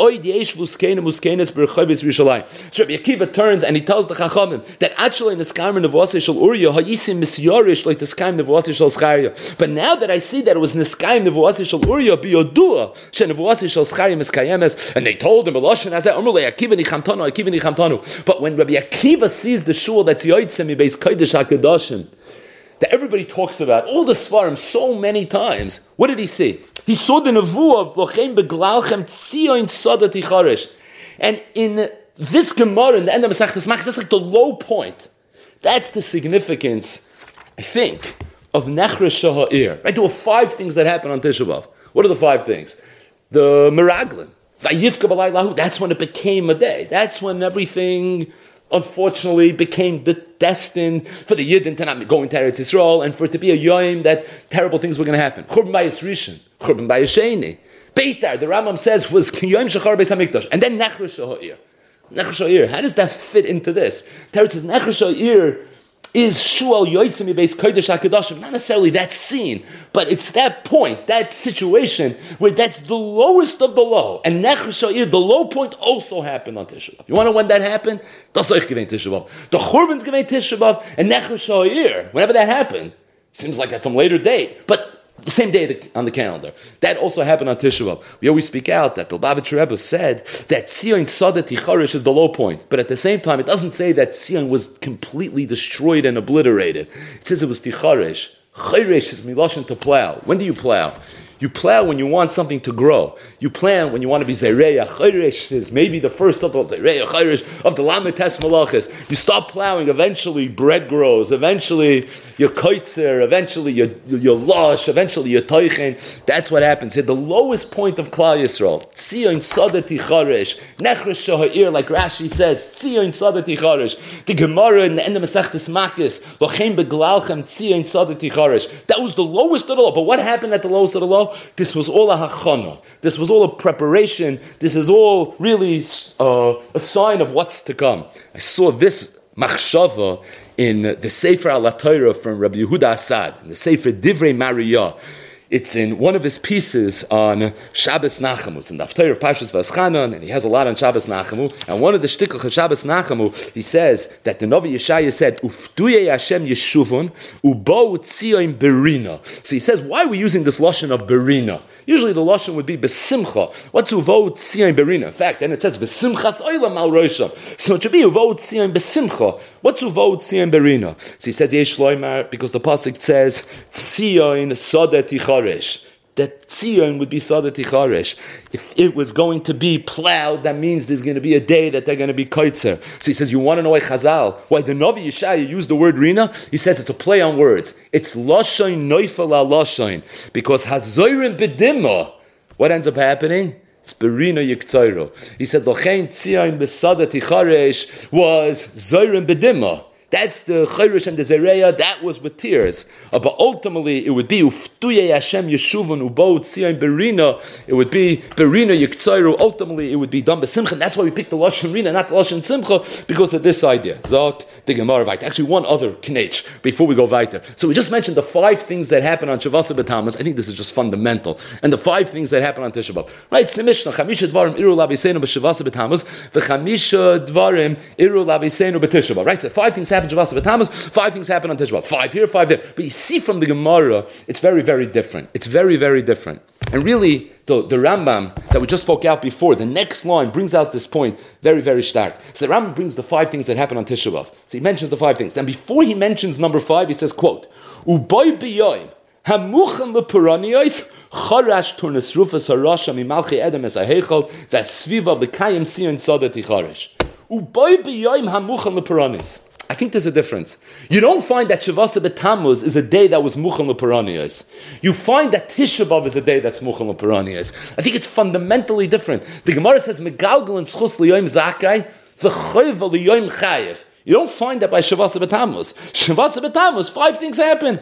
A: Akiva turns and he tells the Chachamim that actually in the Skaim nevuah shel Uriah hayisim misyorish like the Skaim nevuah shel Zechariah. But now that I see that it was Niskaim nevuah shel Uriah biyodua she nevuah shel Zechariah miskayemes, and they told him Eloshen as that Amrulei Akiva nichamtanu. But when Rabbi Akiva sees the shul that's yotzem mibeis kodesh hakedoshim that everybody talks about, all the Svarim so many times, what did he see? He saw the nevuah of Lochem beglalchem tzion sadat icharish. And in this Gemara, in the end of Masechtas Makkos, that's like the low point. That's the significance, I think, of Nechra Shaha'ir. Right? There were 5 things that happened on Tisha B'Av. What are the 5 things? The Meraglin. Vayivka b'laylahu. That's when it became a day. That's when everything, unfortunately, became destined for the Yidden to not go into Eretz Yisrael and for it to be a Yom that terrible things were going to happen. Churban Bayis Rishon, Churban Bayis Sheni. Beitar, the Rambam says, was Yom Shachar Beis HaMikdash. And then Nechra Shaha'ir. Nechra Shaha'ir, how does that fit into this? Teretz says Nechra Shaha'ir is Shual Yoitzim Beis Kodesh HaKadoshim. Not necessarily that scene, but it's that point, that situation, where that's the lowest of the low. And Nechra Sha'ir, the low point, also happened on Tisha B'Av. You want to know when that happened? Das euch gewein Tisha B'Av. The Churban's gewein Tisha B'Av, and Nechra Sha'ir, whenever that happened, seems like at some later date, but the same day on the calendar. That also happened on Tisha B'Av. We always speak out that the Lubavitcher Rebbe said that Tzion Sadat Ticharish is the low point. But at the same time, it doesn't say that Tzion was completely destroyed and obliterated. It says it was Ticharish. Chayresh is miloshin to plow. When do you plow? You plow when you want something to grow. You plant when you want to be Zereya. Chayresh is maybe the first of the Zereya, Chayresh of the Lamed Tes Malachis. You stop plowing, eventually bread grows, eventually your koitzer, eventually your lush, eventually your toichen. That's what happens here. The lowest point of Klal Yisrael. Tzion Sadati Chayresh. Nechra Shaha'ir, like Rashi says, Tzion Sadati Chayresh. The Gemara in the end of Masechtas Makkos, Lochem beglalchem Tzion Sadati Chayresh. That was the lowest of the low. But what happened at the lowest of the low? This was all a hachana. This was all a preparation. This is all really a sign of what's to come. I saw this machshava in the Sefer Al-Torah from Rabbi Yehuda Assad, in the Sefer Divrei Mariah. It's in one of his pieces on Shabbos Nachamu. It's in the Haftarah of Parshas V'aschanan, and he has a lot on Shabbos Nachamu. And one of the shtiklach of Shabbos Nachamu, he says that the Novi Yeshaya said, Uftuye Hashem Yeshuvon, Ubo Tzion Berina. So he says, why are we using this lashon of Berina? Usually the lashon would be Besimcha. What's Uvo Tzion Berina? In fact, then it says, Besimchas Oilam Al Rosham. So it should be Uvo Tzion Besimcha. What's Uvo Tzion Berina? So he says, Yesh Loimar, because the pasuk says, Tzion Sodet Tichar. That Tzion would be Sadat Ticharish. If it was going to be plowed, that means there's going to be a day that they're going to be koitzer. So he says, you want to know why Chazal, why the Novi Yeshaya used the word Rina? He says it's a play on words. It's Loshain Neufel al Loshain. Because Hazoyrim Bedimma, what ends up happening? It's Berina Yiktzayro. He said, Lochein Tzion Besadat Ticharish was Zoyrim Bedimma. That's the Chayrish and the Zereya, that was with tears. But ultimately, it would be Uftuye Hashem Yeshuvon Ubo Tzion Berina. It would be Berina Yiktzayru. Ultimately, it would be done Besimcha. That's why we picked the Lashon Rina, not the Lashon Simcha, because of this idea. Zok, the Gemara Vayter. Actually, one other knech before we go Vayter. So we just mentioned the 5 things that happen on Shavasa B'Tammuz. I think this is just fundamental. And the 5 things that happen on Tisha B'Av. Right, it's the Mishnah. Chamisha Dvarim Iru Laviseinu B'Shavasa B'Tammuz. V'chamisha Dvarim Iru Laviseinu B'Tisha B'Av. Right, so 5 things happen on Shavasa B'Tammuz, 5 things happen on Tisha B'Av. 5 here, 5 there. But you see from the Gemara, it's very, very different. It's very, very different. And really, the Rambam that we just spoke out before, the next line brings out this point very, very stark. So the Rambam brings the 5 things that happen on Tisha B'Av. So he mentions the 5 things. Then before he mentions number 5, he says, quote, Uboy b'yoyim, hamuchan le'puraniyos, charash turnes rufas harasha mimalchi edem es ha'heichol, v'asviva b'kayim tzion sadat ticharish. Uboy b'yoyim hamuchan le'puraniyos. I think there's a difference. You don't find that Shavasa B'Tammuz is a day that was Muchal L'Piraniyos. You find that Tisha B'Av is a day that's Muchal L'Piraniyos. I think it's fundamentally different. The Gemara says, Megalgal and Schus L'Yoyim Zakai, V'choyva L'Yoyim Chayev. You don't find that by Shavasa B'Tammuz. Shavasa B'Tammuz, 5 things happen.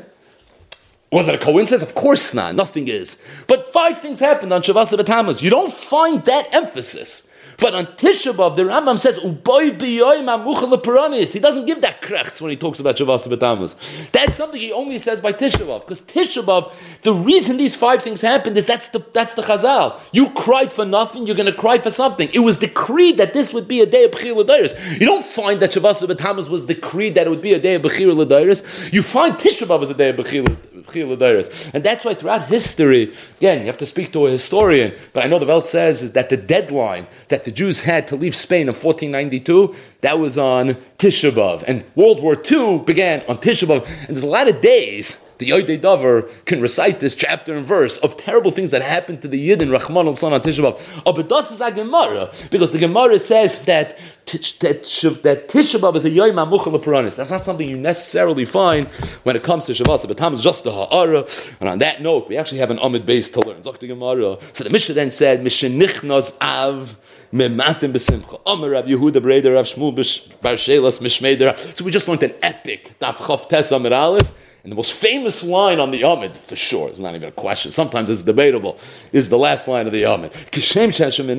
A: Was it a coincidence? Of course not. Nothing is. But 5 things happened on Shavasa B'Tammuz. You don't find that emphasis. But on Tisha B'Av, the Rambam says, Uboy b'yoyim ha'muchal l'paranis. He doesn't give that krechts when he talks about Shavas B'Tammuz. That's something he only says by Tisha B'Av. Because Tisha B'Av, the reason these 5 things happened is that's the Chazal. You cried for nothing, you're going to cry for something. It was decreed that this would be a day of B'chir L'Dairis. You don't find that Shavas B'Tammuz was decreed that it would be a day of B'chir L'Dairis. You find Tisha B'Av as a day of B'chir L'Dairis. And that's why throughout history, again, you have to speak to a historian, but I know the Welt says is that the deadline that the Jews had to leave Spain in 1492, that was on Tisha B'Av. And World War II began on Tisha B'Av. And there's a lot of days the Yodei Dover can recite this chapter and verse of terrible things that happened to the Yid and Rahman al-San on Tisha B'Av. Oh, but das is a Gemara, because the Gemara says that Tisha B'Av is a Yom HaMuchal L'Paranis. That's not something you necessarily find when it comes to Shavas B'Tammuz, is just the Ha'ara. And on that note, we actually have an Amid base to learn. Zok the Gemara. So the Mishnah then said, Mishenichnos Av Mematim B'Simcha. Amar Rav Yehuda Breder Rav Shmuel Bar Shelas Mishmeder. So we just learned an epic Daf Chof Tes Amid Aleph. And the most famous line on the Yomid, for sure, it's not even a question, sometimes it's debatable, is the last line of the Yomid. Kishem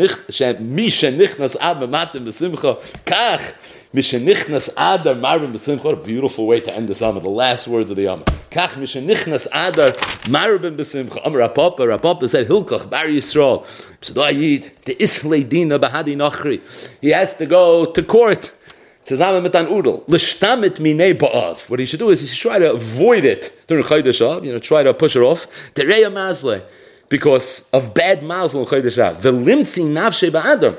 A: shenichnas ad mematim b'simcha, kach mishenichnas adar marbim b'simcha. What a beautiful way to end this Yomid, the last words of the Yomid. Kach mishenichnas adar marbim b'simcha. Amar Rapapa said, Hilkach bar Yisrael, P'sadayid, the Islay Dina Bahadi Nachri. He has to go to court. Zusammen mit an Udel. L'shtamit minei ba'av. What he should do is he should try to avoid it during Chodesh Av, try to push it off. Tereya mazle, because of bad mazel in Chodesh Av. V'limtzi nafshe ba'adam.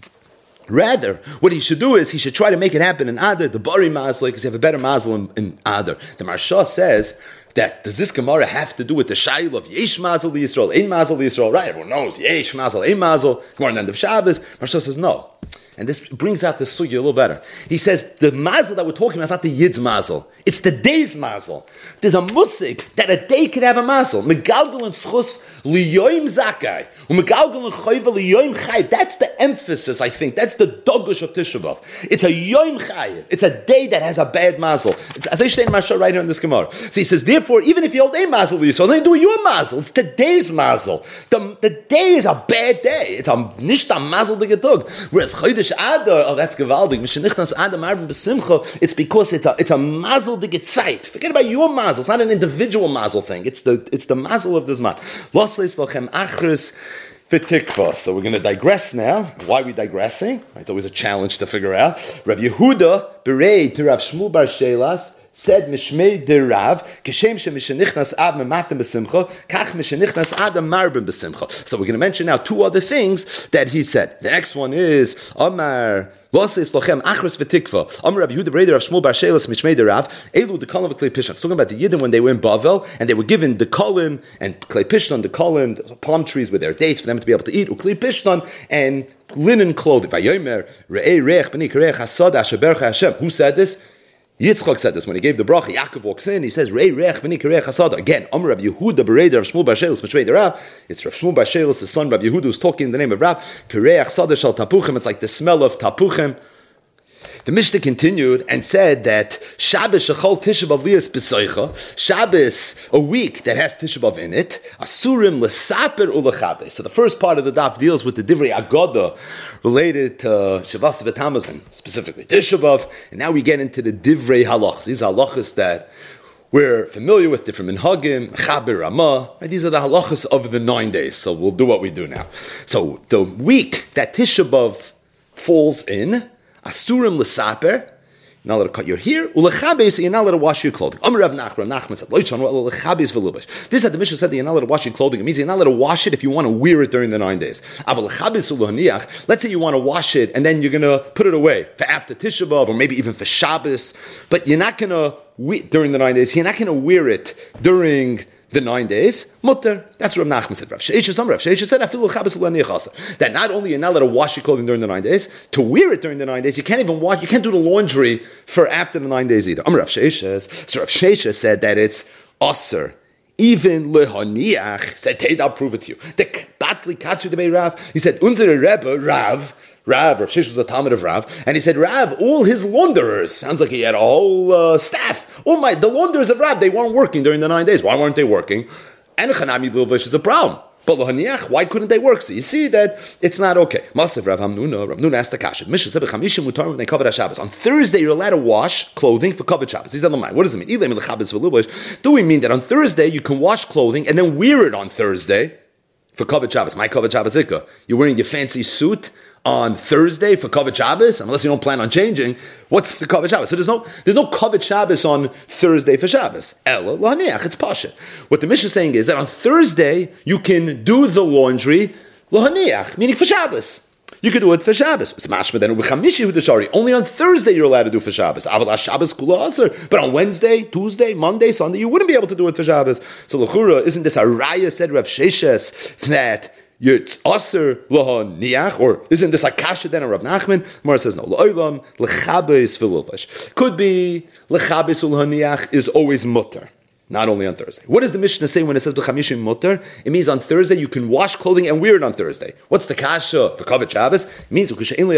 A: Rather, what he should do is he should try to make it happen in Adar, the Bari mazle, because you have a better mazel in Adar. The Marsha says that does this Gemara have to do with the Shail of Yesh Mazel Yisrael, Ein Mazel Yisrael? Right, everyone knows Yesh Mazel, Ein Mazel. Gemara at the end of Shabbos. Marsha says no. And this brings out the sugya a little better. He says the mazel that we're talking about is not the yid's mazel. It's the day's mazel. There's a musik that a day could have a mazel. Megalgal and schus liyoim zakai. Megalgal and chayva liyoim chayv. That's the emphasis, I think. That's the dogush of Tisha B'Av. It's a yoim chayv. It's a day that has a bad mazel. As I say in Masha right here in this Gemara. So he says, therefore, even if you hold a mazel, so it's not do your mazel. It's the day's mazel. The day is a bad day. It's a nicht a mazel de getug. Whereas Chodesh Adar, oh, that's gewaldig. Mishenichnas Adar Marbim B'Simcha. It's because it's a mazel de getzeit. Forget about your mazel. It's not an individual mazel thing. It's the mazel of this man. Losleis lochem achris v'tikva. So we're going to digress now. Why are we digressing? It's always a challenge to figure out. Rav Yehuda berei to Rav Shmuel Bar Shelas said Mishmei de Rav, Kishem shemishenichnas ad mematim b'simcha, kach mishenichnas ad marbim b'simcha. So we're going to mention now 2 other things that he said. The next one is Amar Losei Lochem Achris v'Tikva. Amar Rabbi Yehuda Breder Rav Shmuel Bar Shelas Mishmei de Rav. Elu the kolim of Klei Pishon. It's talking about the Yidden when they were in Bavel and they were given the kolim and Klei Pishon, the kolim, palm trees with their dates for them to be able to eat. Uklei Pishon and linen clothing. Vayomer Re'ei Reich B'ni Kerech Hasad Asher Bercha Hashem. Who said this? Yitzchak said this when he gave the bracha. Yaakov walks in. He says, "Rei reich b'ni kerech hasada." Again, Amar Rav Yehuda bereder Rav Shmuel Bar Shelas Mishmei de Rav. It's Rav Shmuel Bar Shelas, his son Rav Yehuda, who's talking in the name of Rav. Kerech hasada shel tapuchim. It's like the smell of tapuchim. The Mishnah continued and said that Shabbos shechol Tisha B'av lias b'soicha, Shabbos, a week that has Tisha B'av in it, asurim l'saper u'lechabes. So the first part of the daf deals with the divrei Agoda related to Shavas B'Tammuz and specifically Tisha B'av, and now we get into the divrei halachas. These are halachas that we're familiar with, different minhagim, chaber ramah. These are the halachas of the 9 days. So we'll do what we do now. So the week that Tisha B'av falls in, Asurim l'saper, you're not allowed to cut your hair. Ulechabes, you're not allowed to wash your clothing. Amar Rav Nachman said, "Ulechabes v'lubash." This is the Mishnah said that you're not allowed to wash your clothing. It means you're not allowed to wash it if you want to wear it during the 9 days. Let's say you want to wash it and then you're going to put it away for after Tisha B'av or maybe even for Shabbos, but you're not going to during the 9 days. You're not going to wear it during the 9 days, mutter. That's what Rav Nachman said. Rav Sheisha said, that not only you're not allowed to wash your clothing during the 9 days, to wear it during the 9 days, you can't even wash, you can't do the laundry for after the 9 days either. So Rav Sheisha said that it's aser. Even lehaniach said, I'll prove it to you. The Batli Katsu the Rav, he said, Unzer Rebbe, Rav Shesh was a Talmud of Rav, and he said, Rav, all his launderers, sounds like he had a whole staff. The launderers of Rav, they weren't working during the 9 days. Why weren't they working? And Chanami Lilvish is a problem. But lahaniach, why couldn't they work? So you see that it's not okay. Masav Rav Hamnuna asked the kasha. Mishnah said b'chamishim mutarim when they cover Shabbos. On Thursday, you're allowed to wash clothing for covered Shabbos. He said, what does it mean? Do we mean that on Thursday you can wash clothing and then wear it on Thursday for covered Shabbos? My covered Shabbos ikka. You're wearing your fancy suit on Thursday for covered Shabbos, unless you don't plan on changing. What's the covered Shabbos? So there's no covered Shabbos on Thursday for Shabbos. Ella lahaniach, it's pasha. What the Mishnah is saying is that on Thursday you can do the laundry lahaniach, meaning for Shabbos. You can do it for Shabbos. It's mashma then ubechamishi hudashari. Only on Thursday you're allowed to do for Shabbos. Aval Shabbos kula aser. But on Wednesday, Tuesday, Monday, Sunday, you wouldn't be able to do it for Shabbos. So l'chura, isn't this a raya said Rav Sheshes that it's aser lahaniach, or isn't this a kasha then a Rav Nachman? Mara says no. La'olam lechabes v'lulvash. Could be lechabes ulhaniach is always mutter. Not only on Thursday. What does the Mishnah say when it says b'chamishim mutter? It means on Thursday you can wash clothing and wear it on Thursday. What's the kasha for covered Shabbos? It means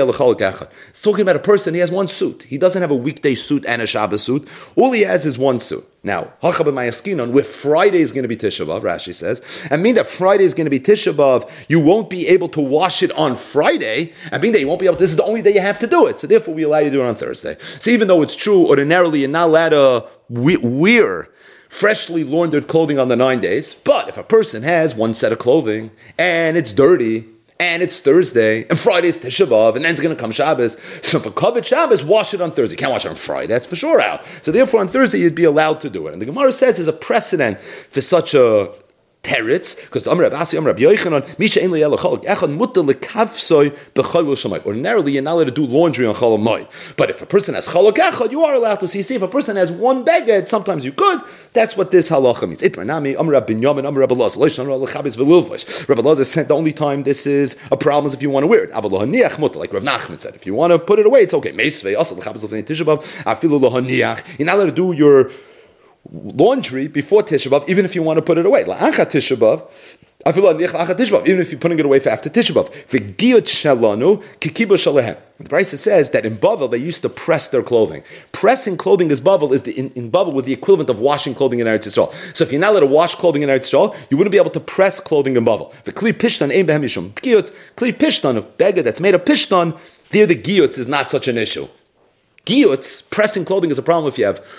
A: it's talking about a person, he has one suit. He doesn't have a weekday suit and a Shabbos suit. All he has is one suit. Now, hachab b'mayaskinon, where Friday is going to be Tisha B'Av, Rashi says, and mean that Friday is going to be Tisha B'Av, you won't be able to wash it on Friday, and being that you won't be able to, this is the only day you have to do it. So therefore we allow you to do it on Thursday. So even though it's true, ordinarily you're not allowed to wear freshly laundered clothing on the 9 days, but if a person has one set of clothing and it's dirty and it's Thursday and Friday's Tisha B'Av and then it's going to come Shabbos, so for covered Shabbos, wash it on Thursday. You can't wash it on Friday, that's for sure out. So therefore on Thursday you'd be allowed to do it. And the Gemara says there's a precedent for such a teretz, because the Amr Abasi, Amr Rabbi Yochanan, Misha ein le'el chol echad mutter lekavsoi b'chol shamayt. Ordinarily, you're not allowed to do laundry on chol moed. But if a person has cholok echad, you are allowed to. So you see, if a person has one beged, sometimes you could. That's what this halacha means. Itmar nami, Amr Rabbi Binyamin, Amr Rabbi Loz, Loish Amr Lechabes v'lulvash. Rabbi Loz said the only time this is a problem is if you want to wear it. Avalo haniach mutter, like Rav Nachman said. If you want to put it away, it's okay. Meisvei also lechabes l'fnei Tisha B'Av afilu lo haniach. You're not allowed to do your laundry before Tisha B'Av, even if you want to put it away. La'acha Tisha B'Av, even if you're putting it away for after Tisha B'Av. V'giyot shalanu kikibo shalehem. The Brisa says that in Bavel they used to press their clothing. Pressing clothing is Bavel in Bavel was the equivalent of washing clothing in Eretz Yisrael. So if you're not allowed to wash clothing in Eretz Yisrael, you wouldn't be able to press clothing in Bavel. The kli pishtan ein behem yishum. Giyot kli pishtan, a beggar that's made of pishtan. There the giyot is not such an issue. Giyot pressing clothing is a problem if you have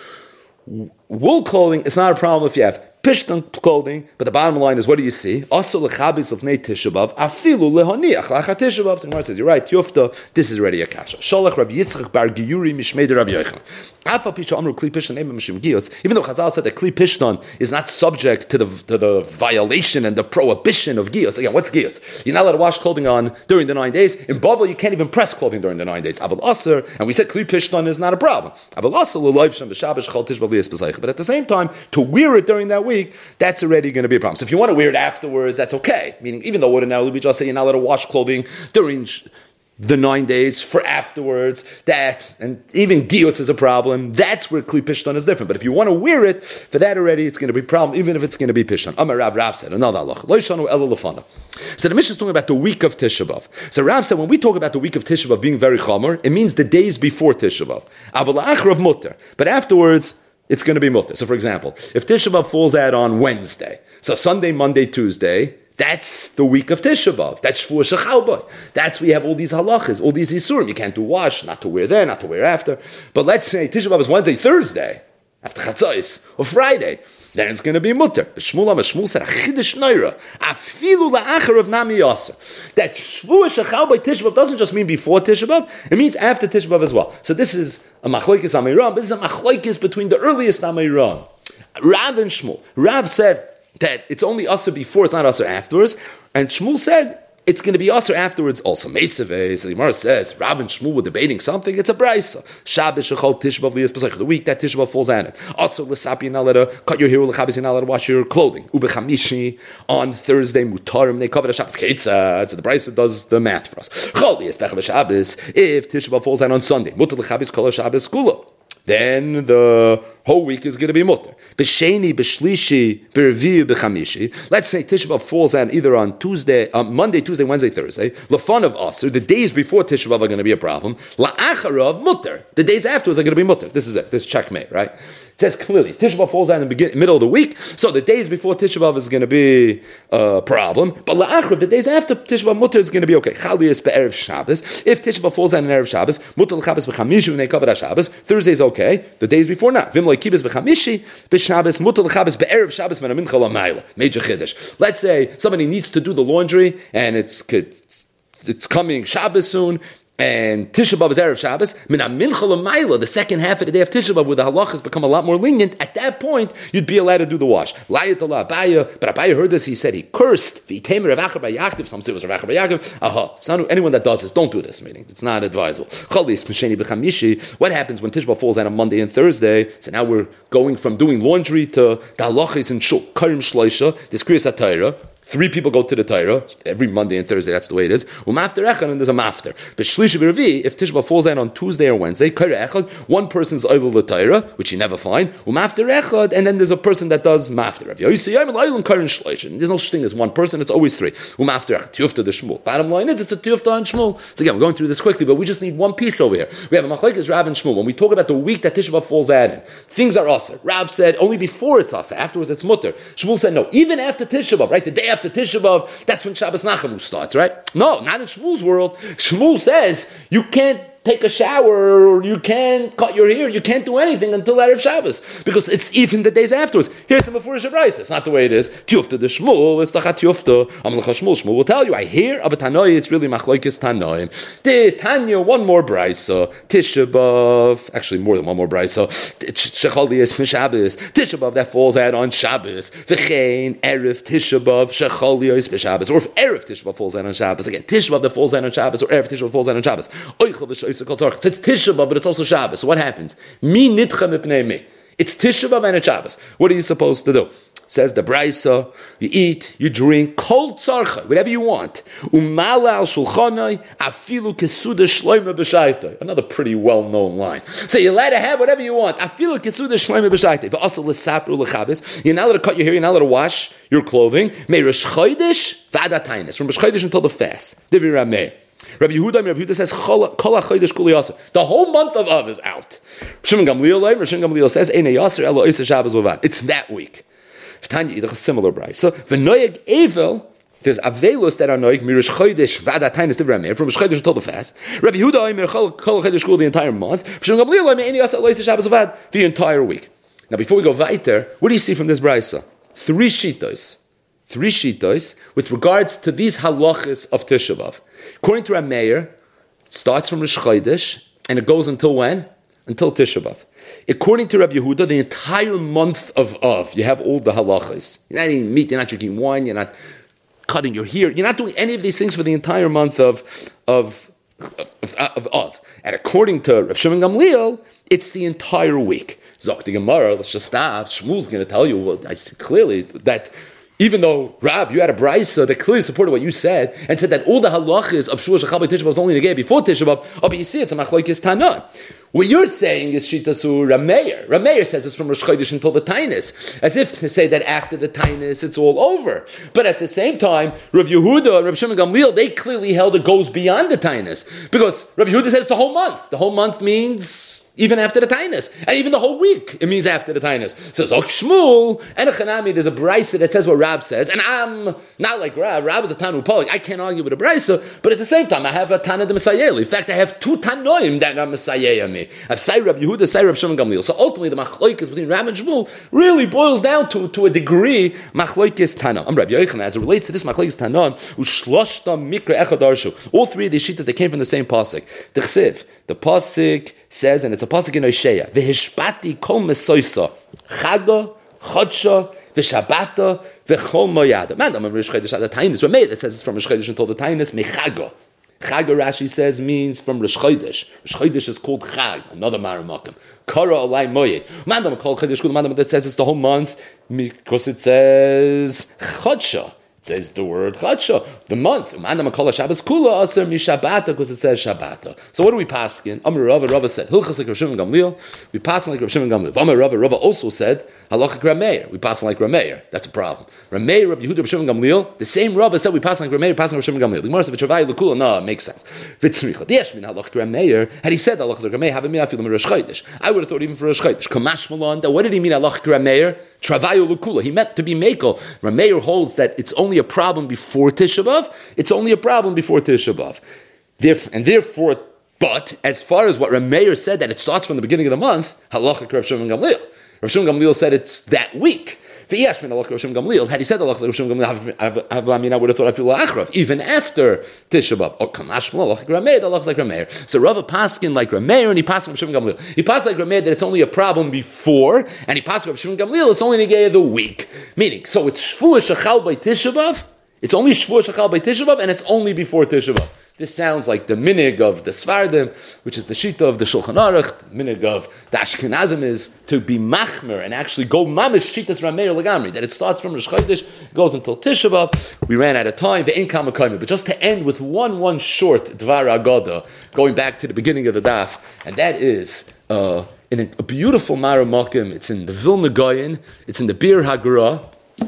A: wool clothing. It's not a problem if you have pishtan clothing, but the bottom line is, what do you see? Also lechabis lefnei Tisha B'Av, afilu lehaniach lachat Tisha B'Av. So the Gemara says, you're right, Yufta, this is already a kasha. Sholach Rabbi Yitzchak bar Giyuri mishmei Rabbi Yochanan. Afal pisha amru kli pishtan ema mishim giyotz. Even though Chazal said that kli pishtan is not subject to the violation and the prohibition of giyotz. Again, what's giyotz? You're not allowed to wash clothing on during the 9 days. In Bavel, you can't even press clothing during the 9 days. Aval aser, and we said kli pishtan is not a problem. Aval aser l'loiv shem b'shabbos chol Tisha B'Av liyis. But at the same time, to wear it during that week, that's already going to be a problem. So if you want to wear it afterwards, that's okay. Meaning, even though ordinarily we just say you're not allowed to wash clothing during the 9 days for afterwards, that, and even giyotz is a problem, that's where kli pishtan is different. But if you want to wear it, for that already, it's going to be a problem, even if it's going to be pishtan. Amar Rav said, another halacha, lo yishanu ela lefana. So the Mishnah is talking about the week of Tisha B'Av. So Rav said, when we talk about the week of Tisha B'Av being very chomer, it means the days before Tisha B'Av. Aval la'achrav mutter. But afterwards, it's going to be mutter. So for example, if Tisha B'Av falls out on Wednesday, so Sunday, Monday, Tuesday, that's the week of Tisha B'Av. That's Shvuah Shechalboi. That's where you have all these halachas, all these isurim. You can't do wash, not to wear there, not to wear after. But let's say Tisha B'Av is Wednesday, Thursday, after Chatzos, or Friday, then it's going to be mutter. Shmuel said, Achidish Neira, afilu la'achar of Nami Yasser. That Shvuah Shechalboi Tisha B'Av doesn't just mean before Tisha B'Av, it means after Tisha B'Av as well. So this is a machlokes Amiram, but this is a machlokes between the earliest Amiram. Rav and Shmuel. Rav said that it's only usher before, it's not usher afterwards. And Shmuel said it's going to be usher afterwards also. Meisaveh, so the Gemara says, Rav and Shmuel were debating something, it's a brisa. Shabbos, Shechol, Tisha B'Av, Liyas Pesach, the week that Tisha B'Av falls on it. Also, L'sapi, you're not allowed to cut your hair, L'chabis, you're not allowed to wash your clothing. Ubechamishi, on Thursday, Mutarim, they cover the Shabbos. Ketzad, so the brisa does the math for us. Chol, Liyas Pesach, Shabbos, if Tisha B'Av falls on Sunday, Mutar L'chabis, Kol Shabbos, Kula. Then the whole week is going to be mutter. B'sheni, b'shlishi, b'reviyu, b'chamishi. Let's say Tisha B'Av falls out either on Monday, Tuesday, Wednesday, Thursday. L'fan of Aser, the days before Tisha B'Av are going to be a problem. La'acharav mutter. The days afterwards are going to be mutter. This is it. This is checkmate, right? says clearly, Tisha B'Av falls out in the middle of the week, so the days before Tisha B'Av is going to be a problem, but la'achrav, the days after Tisha B'Av Mutter is going to be okay. Chaliyas be'erev Shabbos. If Tisha B'Av falls out in Erev Shabbos, Mutter l'Chabbos b'chamishi when they cover Shabbos, Thursday is okay, the days before not. Vim lo'ikibas b'chamishi b'Shabbos, Mutter l'Chabbos be'erev Shabbos men mincha l'mayla. Major chiddush. Let's say somebody needs to do the laundry, and it's coming Shabbos soon, and Tisha B'Av is Erev Shabbos, Min HaMincha L'Mayla, the second half of the day of Tisha B'Av, where the halachas become a lot more lenient, at that point, you'd be allowed to do the wash. Layat Allah Abaya, but Abaya heard this, he said he cursed, V'itemer Rav Acha bar Yaakov, some say it was Rav Acha bar Yaakov, anyone that does this, don't do this, meaning, it's not advisable. Chalis M'sheni B'chamishi, what happens when Tisha B'Av falls out on Monday and Thursday? So now we're going from doing laundry to the halachas in Shul, Karim Shloisha, this Kriyas HaTorah. 3 people go to the Torah every Monday and Thursday. That's the way it is. Umafter echad, and there's a mafter. But shlish b'revi, if Tisha B'Av falls out on Tuesday or Wednesday, kara echad, one person's oil the Torah, which you never find. Umafter echad, and then there's a person that does mafter. There's no such thing as one person; it's always 3. Umafter echad, tiyufta the Shmuel. Bottom line is, it's a tiyufta on Shmuel. So again, we're going through this quickly, but we just need one piece over here. We have a machlekes Rav and Shmuel. When we talk about the week that Tisha B'Av falls out in, things are aser. Rav said only before it's aser. Afterwards it's mutter. Shmuel said no. Even after Tisha B'Av, right? The day after Tisha B'Av. That's when Shabbos Nachamu starts, right? No, not in Shmuel's world. Shmuel says you can't take a shower, or you can't cut your hair, you can't do anything until Erev Shabbos, because it's even the days afterwards. Here it's a Mefurish Brayso. It's not the way it is. Tiyufta the Shmuel, it's Tachat Tiyufta. Amalecha Shmuel. Shmuel will tell you, I hear, but Tanoi, it's really Machlokes Tanoim. The Tanya, one more Brayso. Tisha B'Av, actually more than one more Brayso. Shechalias Shabbos. Tisha B'Av that falls out on Shabbos. V'chein Erev Tisha B'Av Shechalias B'Shabbos. Or if Erev Tisha B'Av falls out on Shabbos, again Tisha B'Av that falls out on Shabbos, or Erev Tisha B'Av falls out on Shabbos. It's Tisha B'Av, but it's also Shabbos. So what happens? Mi nitcha mipnei mi. It's Tisha B'Av and it's Shabbos. What are you supposed to do? Says the Brayso, you eat, you drink, kol tzarcha, whatever you want. Umala al shulchanai, afilu kesuda shloime b'shaytoi. Another pretty well-known line. So you're allowed to have whatever you want. Afilu kesuda shloime b'shaytoi. V'asal l'sapru l'chabes. You're not allowed to cut your hair, you're not allowed to wash your clothing. May Rosh Chodesh v'ad HaTainis. From Rosh Chodesh until the fast. Divi Rameh. Rabbi Yehuda says, the whole month of Av is out. Shimon Gamliel says, it's that week. A similar price. So, V'noyeg Evel, there's Avelus that are noyeg, Mirish Chodesh, Vada Tainis Divramir, from Rosh Chodesh until the fast. Rabbi Yehuda, Kol Chodesh Kul the entire month. Shimon Gamliel, the entire week. Now, before we go weiter, what do you see from this brayso? 3 shittos with regards to these halachas of Tisha B'Av. According to Rameir, it starts from Rosh Chodesh and it goes until when? Until Tisha B'Av. According to Rabbi Yehuda, the entire month of Av, you have all the halachas. You're not eating meat, you're not drinking wine, you're not cutting your hair, you're not doing any of these things for the entire month of Av. And according to Rav Shimon Gamliel, it's the entire week. Zok the Gemara, let's just stop. Shmuel's going to tell you, well, I see clearly that even though, Rav, you had a brayso that clearly supported what you said, and said that all the halachas of Shua Shechal Tisha B'Av was only negay before Tisha B'Av, but you see it's a machlokes Tana. What you're saying is Shitasu Rameir. Rameir says it's from Rosh Chodesh until the Tainis, as if to say that after the Tainis it's all over. But at the same time, Rav Yehuda and Rav Shimon Gamliel, they clearly held it goes beyond the Tainis, because Rav Yehuda says the whole month. The whole month means even after the Tainis, and even the whole week, it means after the Tainis. So Zok Shmuel and a Chanami, there's a brayso that says what Rav says, and I'm not like Rav. Rav is a Tanu Polik. I can't argue with a brayso, but at the same time, I have a Tana de Messiah. In fact, I have 2 Tanoim that are Messiah me. I have Say Rav Yehuda, Say Rav Shimon Gamliel. So ultimately, the machlokes between Rav and Shmuel really boils down to a degree machlokes Tana. I'm Rabbi Yochanan, as it relates to this machlokes Tana, u'shloshta mikra echad arshu. All 3 of these shittas, they came from the same pasuk. The Chsiv, the pasuk says, and it's a pasuk in Hosea, v'hishpati kol mesoisa chaga chodsha v'shabata v'chol moyada. Man, I'm a Rosh Chodesh at the Tainis. It says it's from Rosh Chodesh until the Tainis mechaga. Chaga, Rashi says, means from Rosh Chodesh. Rosh Chodesh is called Chag, another Maramakim. Kara alai moyed. Man, I'm called Chodesh Kul. Man, that says it's the whole month because it says chodsha. It says the word Chadsha, the month. Because it says Shabbata. So what do we pass in? Amar Rava said, Hilchas like Rav Shimon Gamliel. We pass like Rav Shimon Gamliel. Amar Rava also said, Halacha Rav Meir. We pass like Rav Meir. That's a problem. Rav Meir, Rav Yehuda, Rav Shimon Gamliel. The same Rava said we pass like Rav Meir, pass like Rav Shimon Gamliel. The Gemara said, V'chavai l'kula. No, it makes sense. V'tzricha. Yesh min Halacha Rav Meir. Had he said Halacha Rav Meir, have a min afilu Rosh Chodesh. I would have thought even for Rosh Chodesh. Kamash Malon. What did he mean Halacha Rav Meir? Travayu l'kula. He meant to be Mekel. Rav Meir holds that it's only a problem before Tisha B'Av. It's only a problem before Tisha B'Av. Therefore, but as far as what Rav Meir said, that it starts from the beginning of the month, halacha Rav Shimon Gamliel. Rav Shimon Gamliel said it's that week. Had he said halacha Rav Shimon Gamliel, I would have thought I feel achrav even after Tisha B'Av. Or kamash halacha Rav Meir, halacha like Rav Meir. So Rava paskin like Rav Meir, and he paskin Rav Shimon Gamliel. He paskin like Rav Meir that it's only a problem before, and he paskin Rav Shimon Gamliel it's only the day of the week. Meaning, so it's shvuah shachal by Tisha B'Av. It's only shvuah shachal by Tisha B'Av, and it's only before Tisha B'Av. This sounds like the minig of the Svardim, which is the shita of the Shulchan Aruch. The minig of the Ashkenazim is to be machmer and actually go mamish shitas Rav Meir legamri. That it starts from Rosh Chodesh, goes until Tisha B'Av. We ran out of time. Ve'ein kama kaima. But just to end with one short dvar agoda, going back to the beginning of the daf, and that is in a beautiful Mara Mokim. It's in the Vilna Gaon. It's in the Bir Hagara.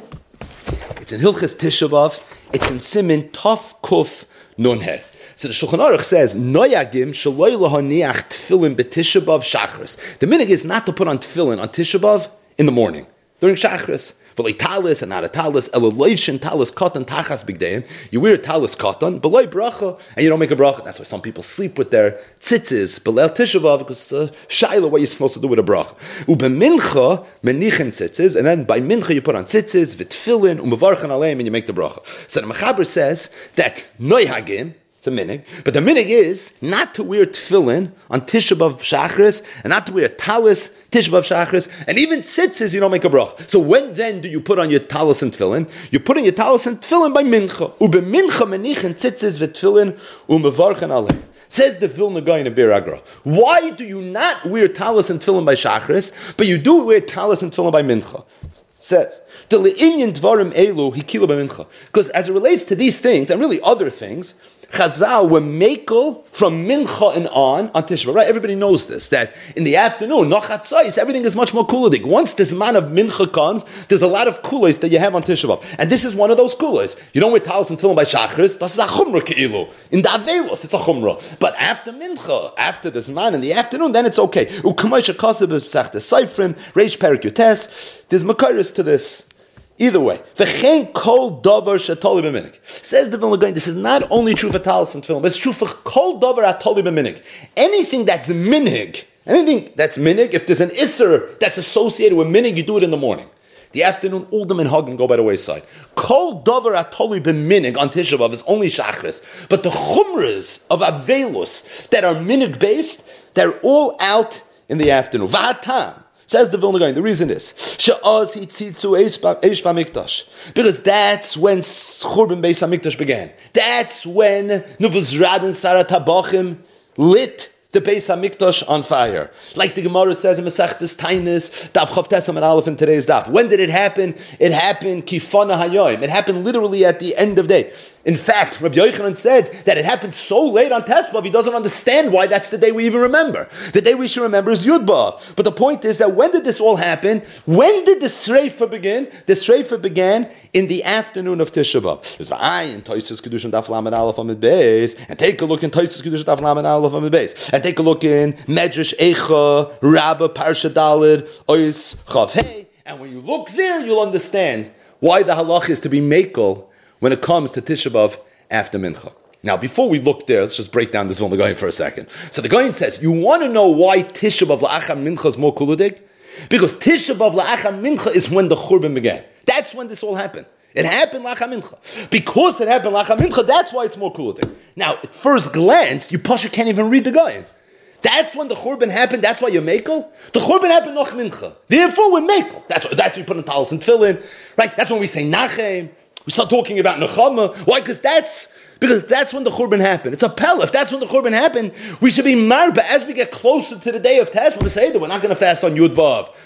A: It's in Hilchas Tisha B'Av. It's in Simin Tov Kuf Nun He. So the Shulchan Aruch says, Noyagim shaloi lahaniach tefillin b'Tisha B'Av shachris. The minhag is not to put on tefillin on Tisha B'Av in the morning, during shachris. V'lei talis and not a talis, eloloishin talis katan tachas bigdeim. You wear a talis katan, b'loi bracha, and you don't make a bracha. That's why some people sleep with their tzitzis, b'leil Tisha B'Av, because it's a shaila what you're supposed to do with a bracha. U'b'mincha menichin tzitzis, and then by mincha you put on tzitzis, v'tefillin, u'mevarchan aleim, and you make the bracha. So the Mechaber says that noyagim, it's a minig, but the minig is not to wear tefillin on Tisha B'Av shachris, and not to wear a talis Tisha B'Av shachris, and even tzitzis you don't make a brach. So when then do you put on your talis and tefillin? You put on your talis and tefillin by mincha. Ubemincha menichin tzitzis v'tefillin umevarchen aleh. Says the Vilna Gaon in Bir Agra. Why do you not wear talis and tefillin by shachris, but you do wear talis and tefillin by mincha? Says the le'inyan dvarim elu hikila by mincha, because as it relates to these things and really other things, Chazal were mekel from mincha and on Tisha B'Av, right? Everybody knows this, that in the afternoon, nochatzais, everything is much more kuladik. Once this man of mincha comes, there's a lot of kulais that you have on Tisha B'Av. And this is one of those kulais. You don't wear talis and tefillin by shachris, that's a chumrah ke'ilu. In the avelos, it's a chumrah. But after mincha, after this man in the afternoon, then it's okay. U'kamoisha kaseh b'sachtes seifrim, reish perik yotes, there's makairis to this. Either way, v'chein kol davar shetoli b'minig. Says the Vilna Gaon, this is not only true for talis and tefillin, but it's true for kol davar atoli b'minig. Anything that's minig, if there's an isser that's associated with minig, you do it in the morning. The afternoon, all the minhagim go by the wayside. Kol davar atoli b'minig on Tisha B'Av is only shachris, but the chumras of avelus that are minig based, they're all out in the afternoon. V'hatam. Says the Vilna Gaon, the reason is because that's when Churban Beis Hamikdash began. That's when Nuvuzrad and Sarat Tabachim lit the Beis Hamikdash on fire. Like the Gemara says in Masechtas Tainis, Daf Chav Tesam and Aleph in today's Daf. When did it happen? It happened Kifana Hayoim. It happened literally at the end of day. In fact, Rabbi Yochanan said that it happened so late on Tesvav, he doesn't understand why that's the day we even remember. The day we should remember is Yud B'Av. But the point is that when did this all happen? When did the Sreifa begin? The Sreifa began in the afternoon of Tisha B'Av. And take a look in Toisus Kedushin Daf Lamed Aleph Amid Beis. And take a look in Medrash Eicha, Rabbah, Parsha Daled, Ois, Chav Hey. And when you look there, you'll understand why the halach is to be mekel when it comes to Tisha B'Av after Mincha. Now, before we look there, let's just break down this Vilna Gaon for a second. So the Gaon says, you want to know why Tisha B'Av la'achar Mincha is more kuludig? Because Tisha B'Av la'achar Mincha is when the Churban began. That's when this all happened. It happened la'achar Mincha. Because it happened la'achar Mincha, that's why it's more kuludig. Now, at first glance, you Pasha can't even read the Gaon. That's when the Churban happened. That's why you're mekel. The Churban happened noch Mincha. Therefore, we're mekel. That's when we put in talis and tefillin. Right? That's when we say Nachem. We start talking about Nechama. Why? Because that's when the Churban happened. It's a pella. If that's when the Churban happened, we should be marba. As we get closer to the day of Teshuvah, we say that we're not going to fast on Yud B'Av.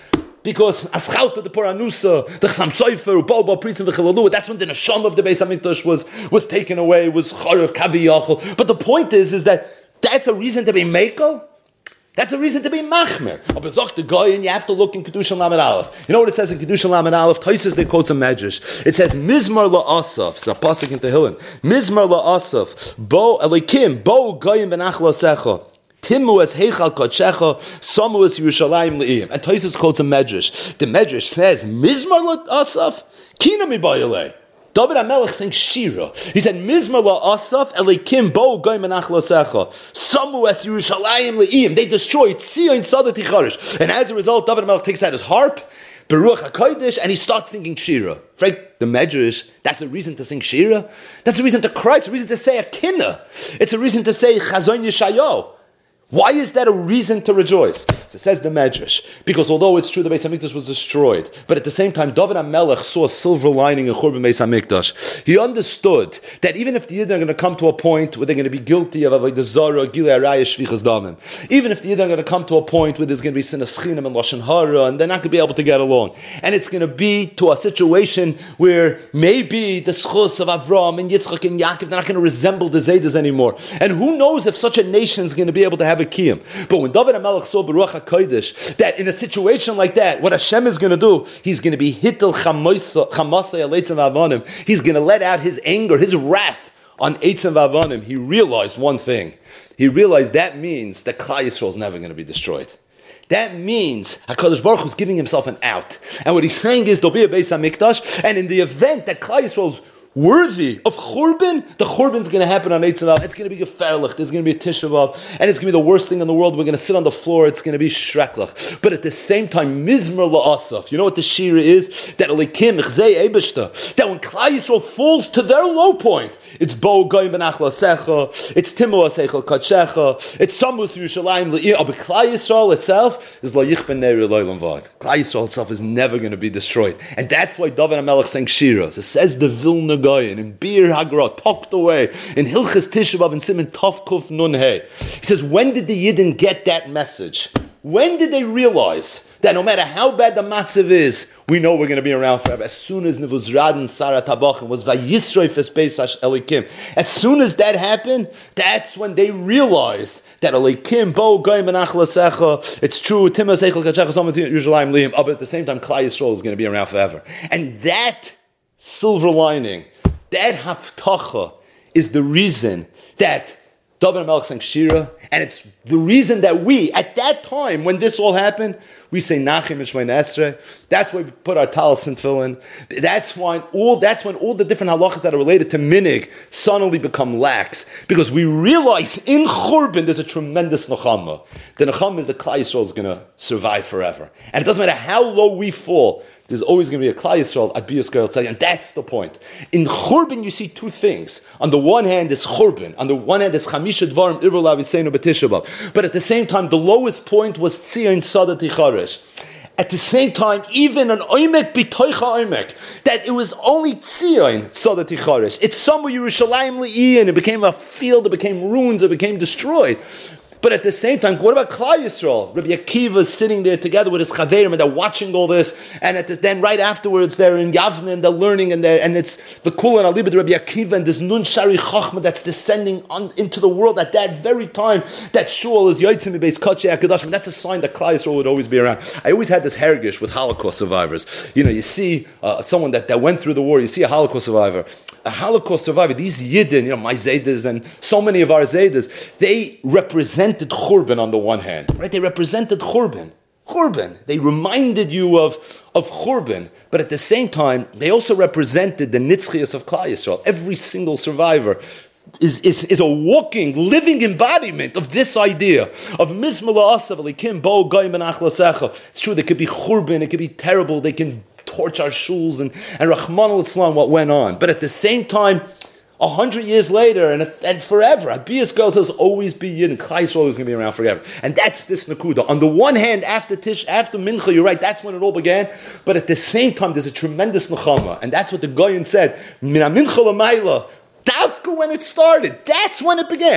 A: because Aschalta the Poranusa, the Chasam Sofer, Bobo, Pritzim, V'chilalu, that's when the Neshama of the Beis HaMikdash was taken away, was Charev, Kaviyachol. But the point is that that's a reason to be Mekel. That's a reason to be Machmer. Aber sagt the guy, and you have to look in Kedushin Lamed Aleph. You know what it says in Kedushin Lamed Aleph? Taisus, they quote some Medrash. It says, Mizmar la'asaf. It's a pasuk in Tehillim. Mizmar la'asaf. Bo elikim. Bo goyim benach l'secha. Timu es heichal kodshecha. Samu es Yerushalayim le'iyim. And Taisus quotes a Medrash. The Medrash says, Mizmar la'asaf. Kina mi bayalei. David HaMelech sang Shira. He said, Mizmar la'asaf elikim bo goy menach l'secha. Samu es Yerushalayim le'iyim. They destroyed Tzion Sadat Ticharish. And as a result, David HaMelech takes out his harp, Beruach HaKodesh, and he starts singing Shira. Frank, the Medrash, that's a reason to sing Shira. That's a reason to cry. It's a reason to say a kinna. It's a reason to say Chazon Yeshayahu. Why is that a reason to rejoice? So it says the Medrash, because although it's true the Beis HaMikdash was destroyed, but at the same time, David HaMelech saw a silver lining in Churban Beis HaMikdash. He understood that even if the Yidden are going to come to a point where they're going to be guilty of Avodah Zarah, Gilei Arayah, Shvichas Damim, even if the Yidden are going to come to a point where there's going to be Sinas Chinam and Lashon Hara, and they're not going to be able to get along, and it's going to be to a situation where maybe the Schus of Avram and Yitzchak and Yaakov, they're not going to resemble the Zaydas anymore. And who knows if such a nation is going to be able to have a kiyum. But when David HaMelech saw Beruach HaKodesh, that in a situation like that, what Hashem is going to do, He's going to be Hittel Chamasei Aleitzim V'Avonim. He's going to let out His anger, His wrath on Eitzim V'Avonim. He realized one thing. He realized that means that Klal Yisrael is never going to be destroyed. That means HaKadosh Baruch Hu is giving Himself an out. And what He's saying is, there'll be a Beis HaMikdash, and in the event that Klal Yisrael is worthy of Churban, the Churban's going to happen on Eitzim Av. It's going to be Geferlich. There's going to be a Tisha B'Av, and it's going to be the worst thing in the world. We're going to sit on the floor. It's going to be Shreklach. But at the same time, Mizmar La'asaf. You know what the Shira is? That Elikim, Chzei Eibishta. That when Klal Yisrael falls to their low point, it's Bo Goyim Benach L'Secha, it's Timo Aseichel Kadshecha, it's Samuth Yerushalayim L'Iyah. But Klal Yisrael itself is La'yich Ben Neri L'Olam V'ad. Klal Yisrael itself is never going to be destroyed. And that's why David HaMelech sang Shira. So it says the Vilna Goyen in Bir Hagra, tucked away in Hilchas Tisha B'Av and Siman Tov Kuf Nun Hey. He says, when did the Yidden get that message? When did they realize that no matter how bad the matzav is, we know we're going to be around forever? As soon as Nevuzradan Sarah Tabachim was Vayisroi Fespeis Elikim, as soon as that happened, that's when they realized that Elikim Bo Goyim Benach L'Secha, it's true, Timas Eichel Kachecha Somas Yerushalayim Liyim, but at the same time, Klal Yisrael is going to be around forever. And that silver lining, that haftacha, is the reason that David HaMelech sang Shira, and it's the reason that we, at that time, when this all happened, we say Nachim and Shemona Esrei. That's why we put our talis and tefillin. That's when all the different halachas that are related to minig suddenly become lax, because we realize in Churban there's a tremendous nechama. The nechama is that Klal Yisrael is going to survive forever, and it doesn't matter how low we fall. There's always going to be a Klal Yisrael at Biyas Goyal Tzadi, and that's the point. In Churban, you see two things. On the one hand, it's Churban. On the one hand, it's Chamisha Dvarim Ivur Laviseinu B'Tisha B'Av. But at the same time, the lowest point was Tzion Sadat Ticharish. At the same time, even an Oimek B'Toicha Oimek, that it was only Tzion Sadat Ticharish. It's somewhere Yerushalayim Le'iyah, it became a field, it became ruins, it became destroyed. But at the same time, what about Klal Yisrael? Rabbi Akiva is sitting there together with his chaverim, and they're watching all this. And then right afterwards, they're in Yavne and they're learning, and it's the Kula and Alibid Rabbi Akiva and this Nun Shari Chachma that's descending into the world at that very time. That Shul is Yotzim Beis Kachei HaKadoshim. That's a sign that Klal Yisrael would always be around. I always had this hergish with Holocaust survivors. You know, you see someone that went through the war. You see a Holocaust survivor. A Holocaust survivor, these Yidden, you know, my Zaydas and so many of our Zaydas, they represented Churban on the one hand, right? They represented Churban. They reminded you of Churban, but at the same time, they also represented the Nitzchias of Klal Yisrael. Every single survivor is a walking, living embodiment of this idea of Mizmala Asav, Elikim, Bo, Goyim, and Achlasecha. It's true, they could be Churban, it could be terrible, they can torch our shuls and Rahman al-Islam, what went on. But at the same time, 100 years later and forever, Biyas Goyal says always be Yidden. Klal Yisrael is going to be around forever. And that's this Nakuda. On the one hand, after Mincha, you're right, that's when it all began. But at the same time, there's a tremendous Nechama. And that's what the Goyen said. Mina Mincha l'mayla. Dafka when it started. That's when it began.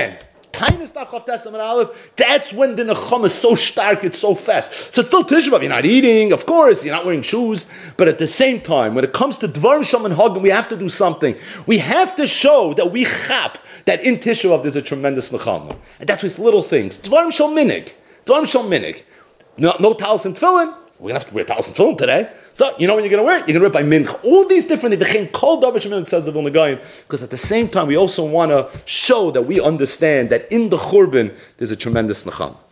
A: Tiniest Daf Chof Tes Amud Aleph, that's when the Nechama is so stark, it's so fast. So it's still Tisha B'Av, you're not eating, of course, you're not wearing shoes, but at the same time, when it comes to Dvarim Shalom and Hagim, we have to do something. We have to show that we chap, that in Tisha B'Av there's a tremendous Nechama. And that's with little things. Dvarim Shal Minig. Dvarim Shal Minig. No talis and tefillin. We're going to have to wear talis and tefillin today. So, you know when you're going to wear it? You're going to wear it by mincha. All these different things. Says the Vilna Gaon. Because at the same time, we also want to show that we understand that in the Churban, there's a tremendous Nechama.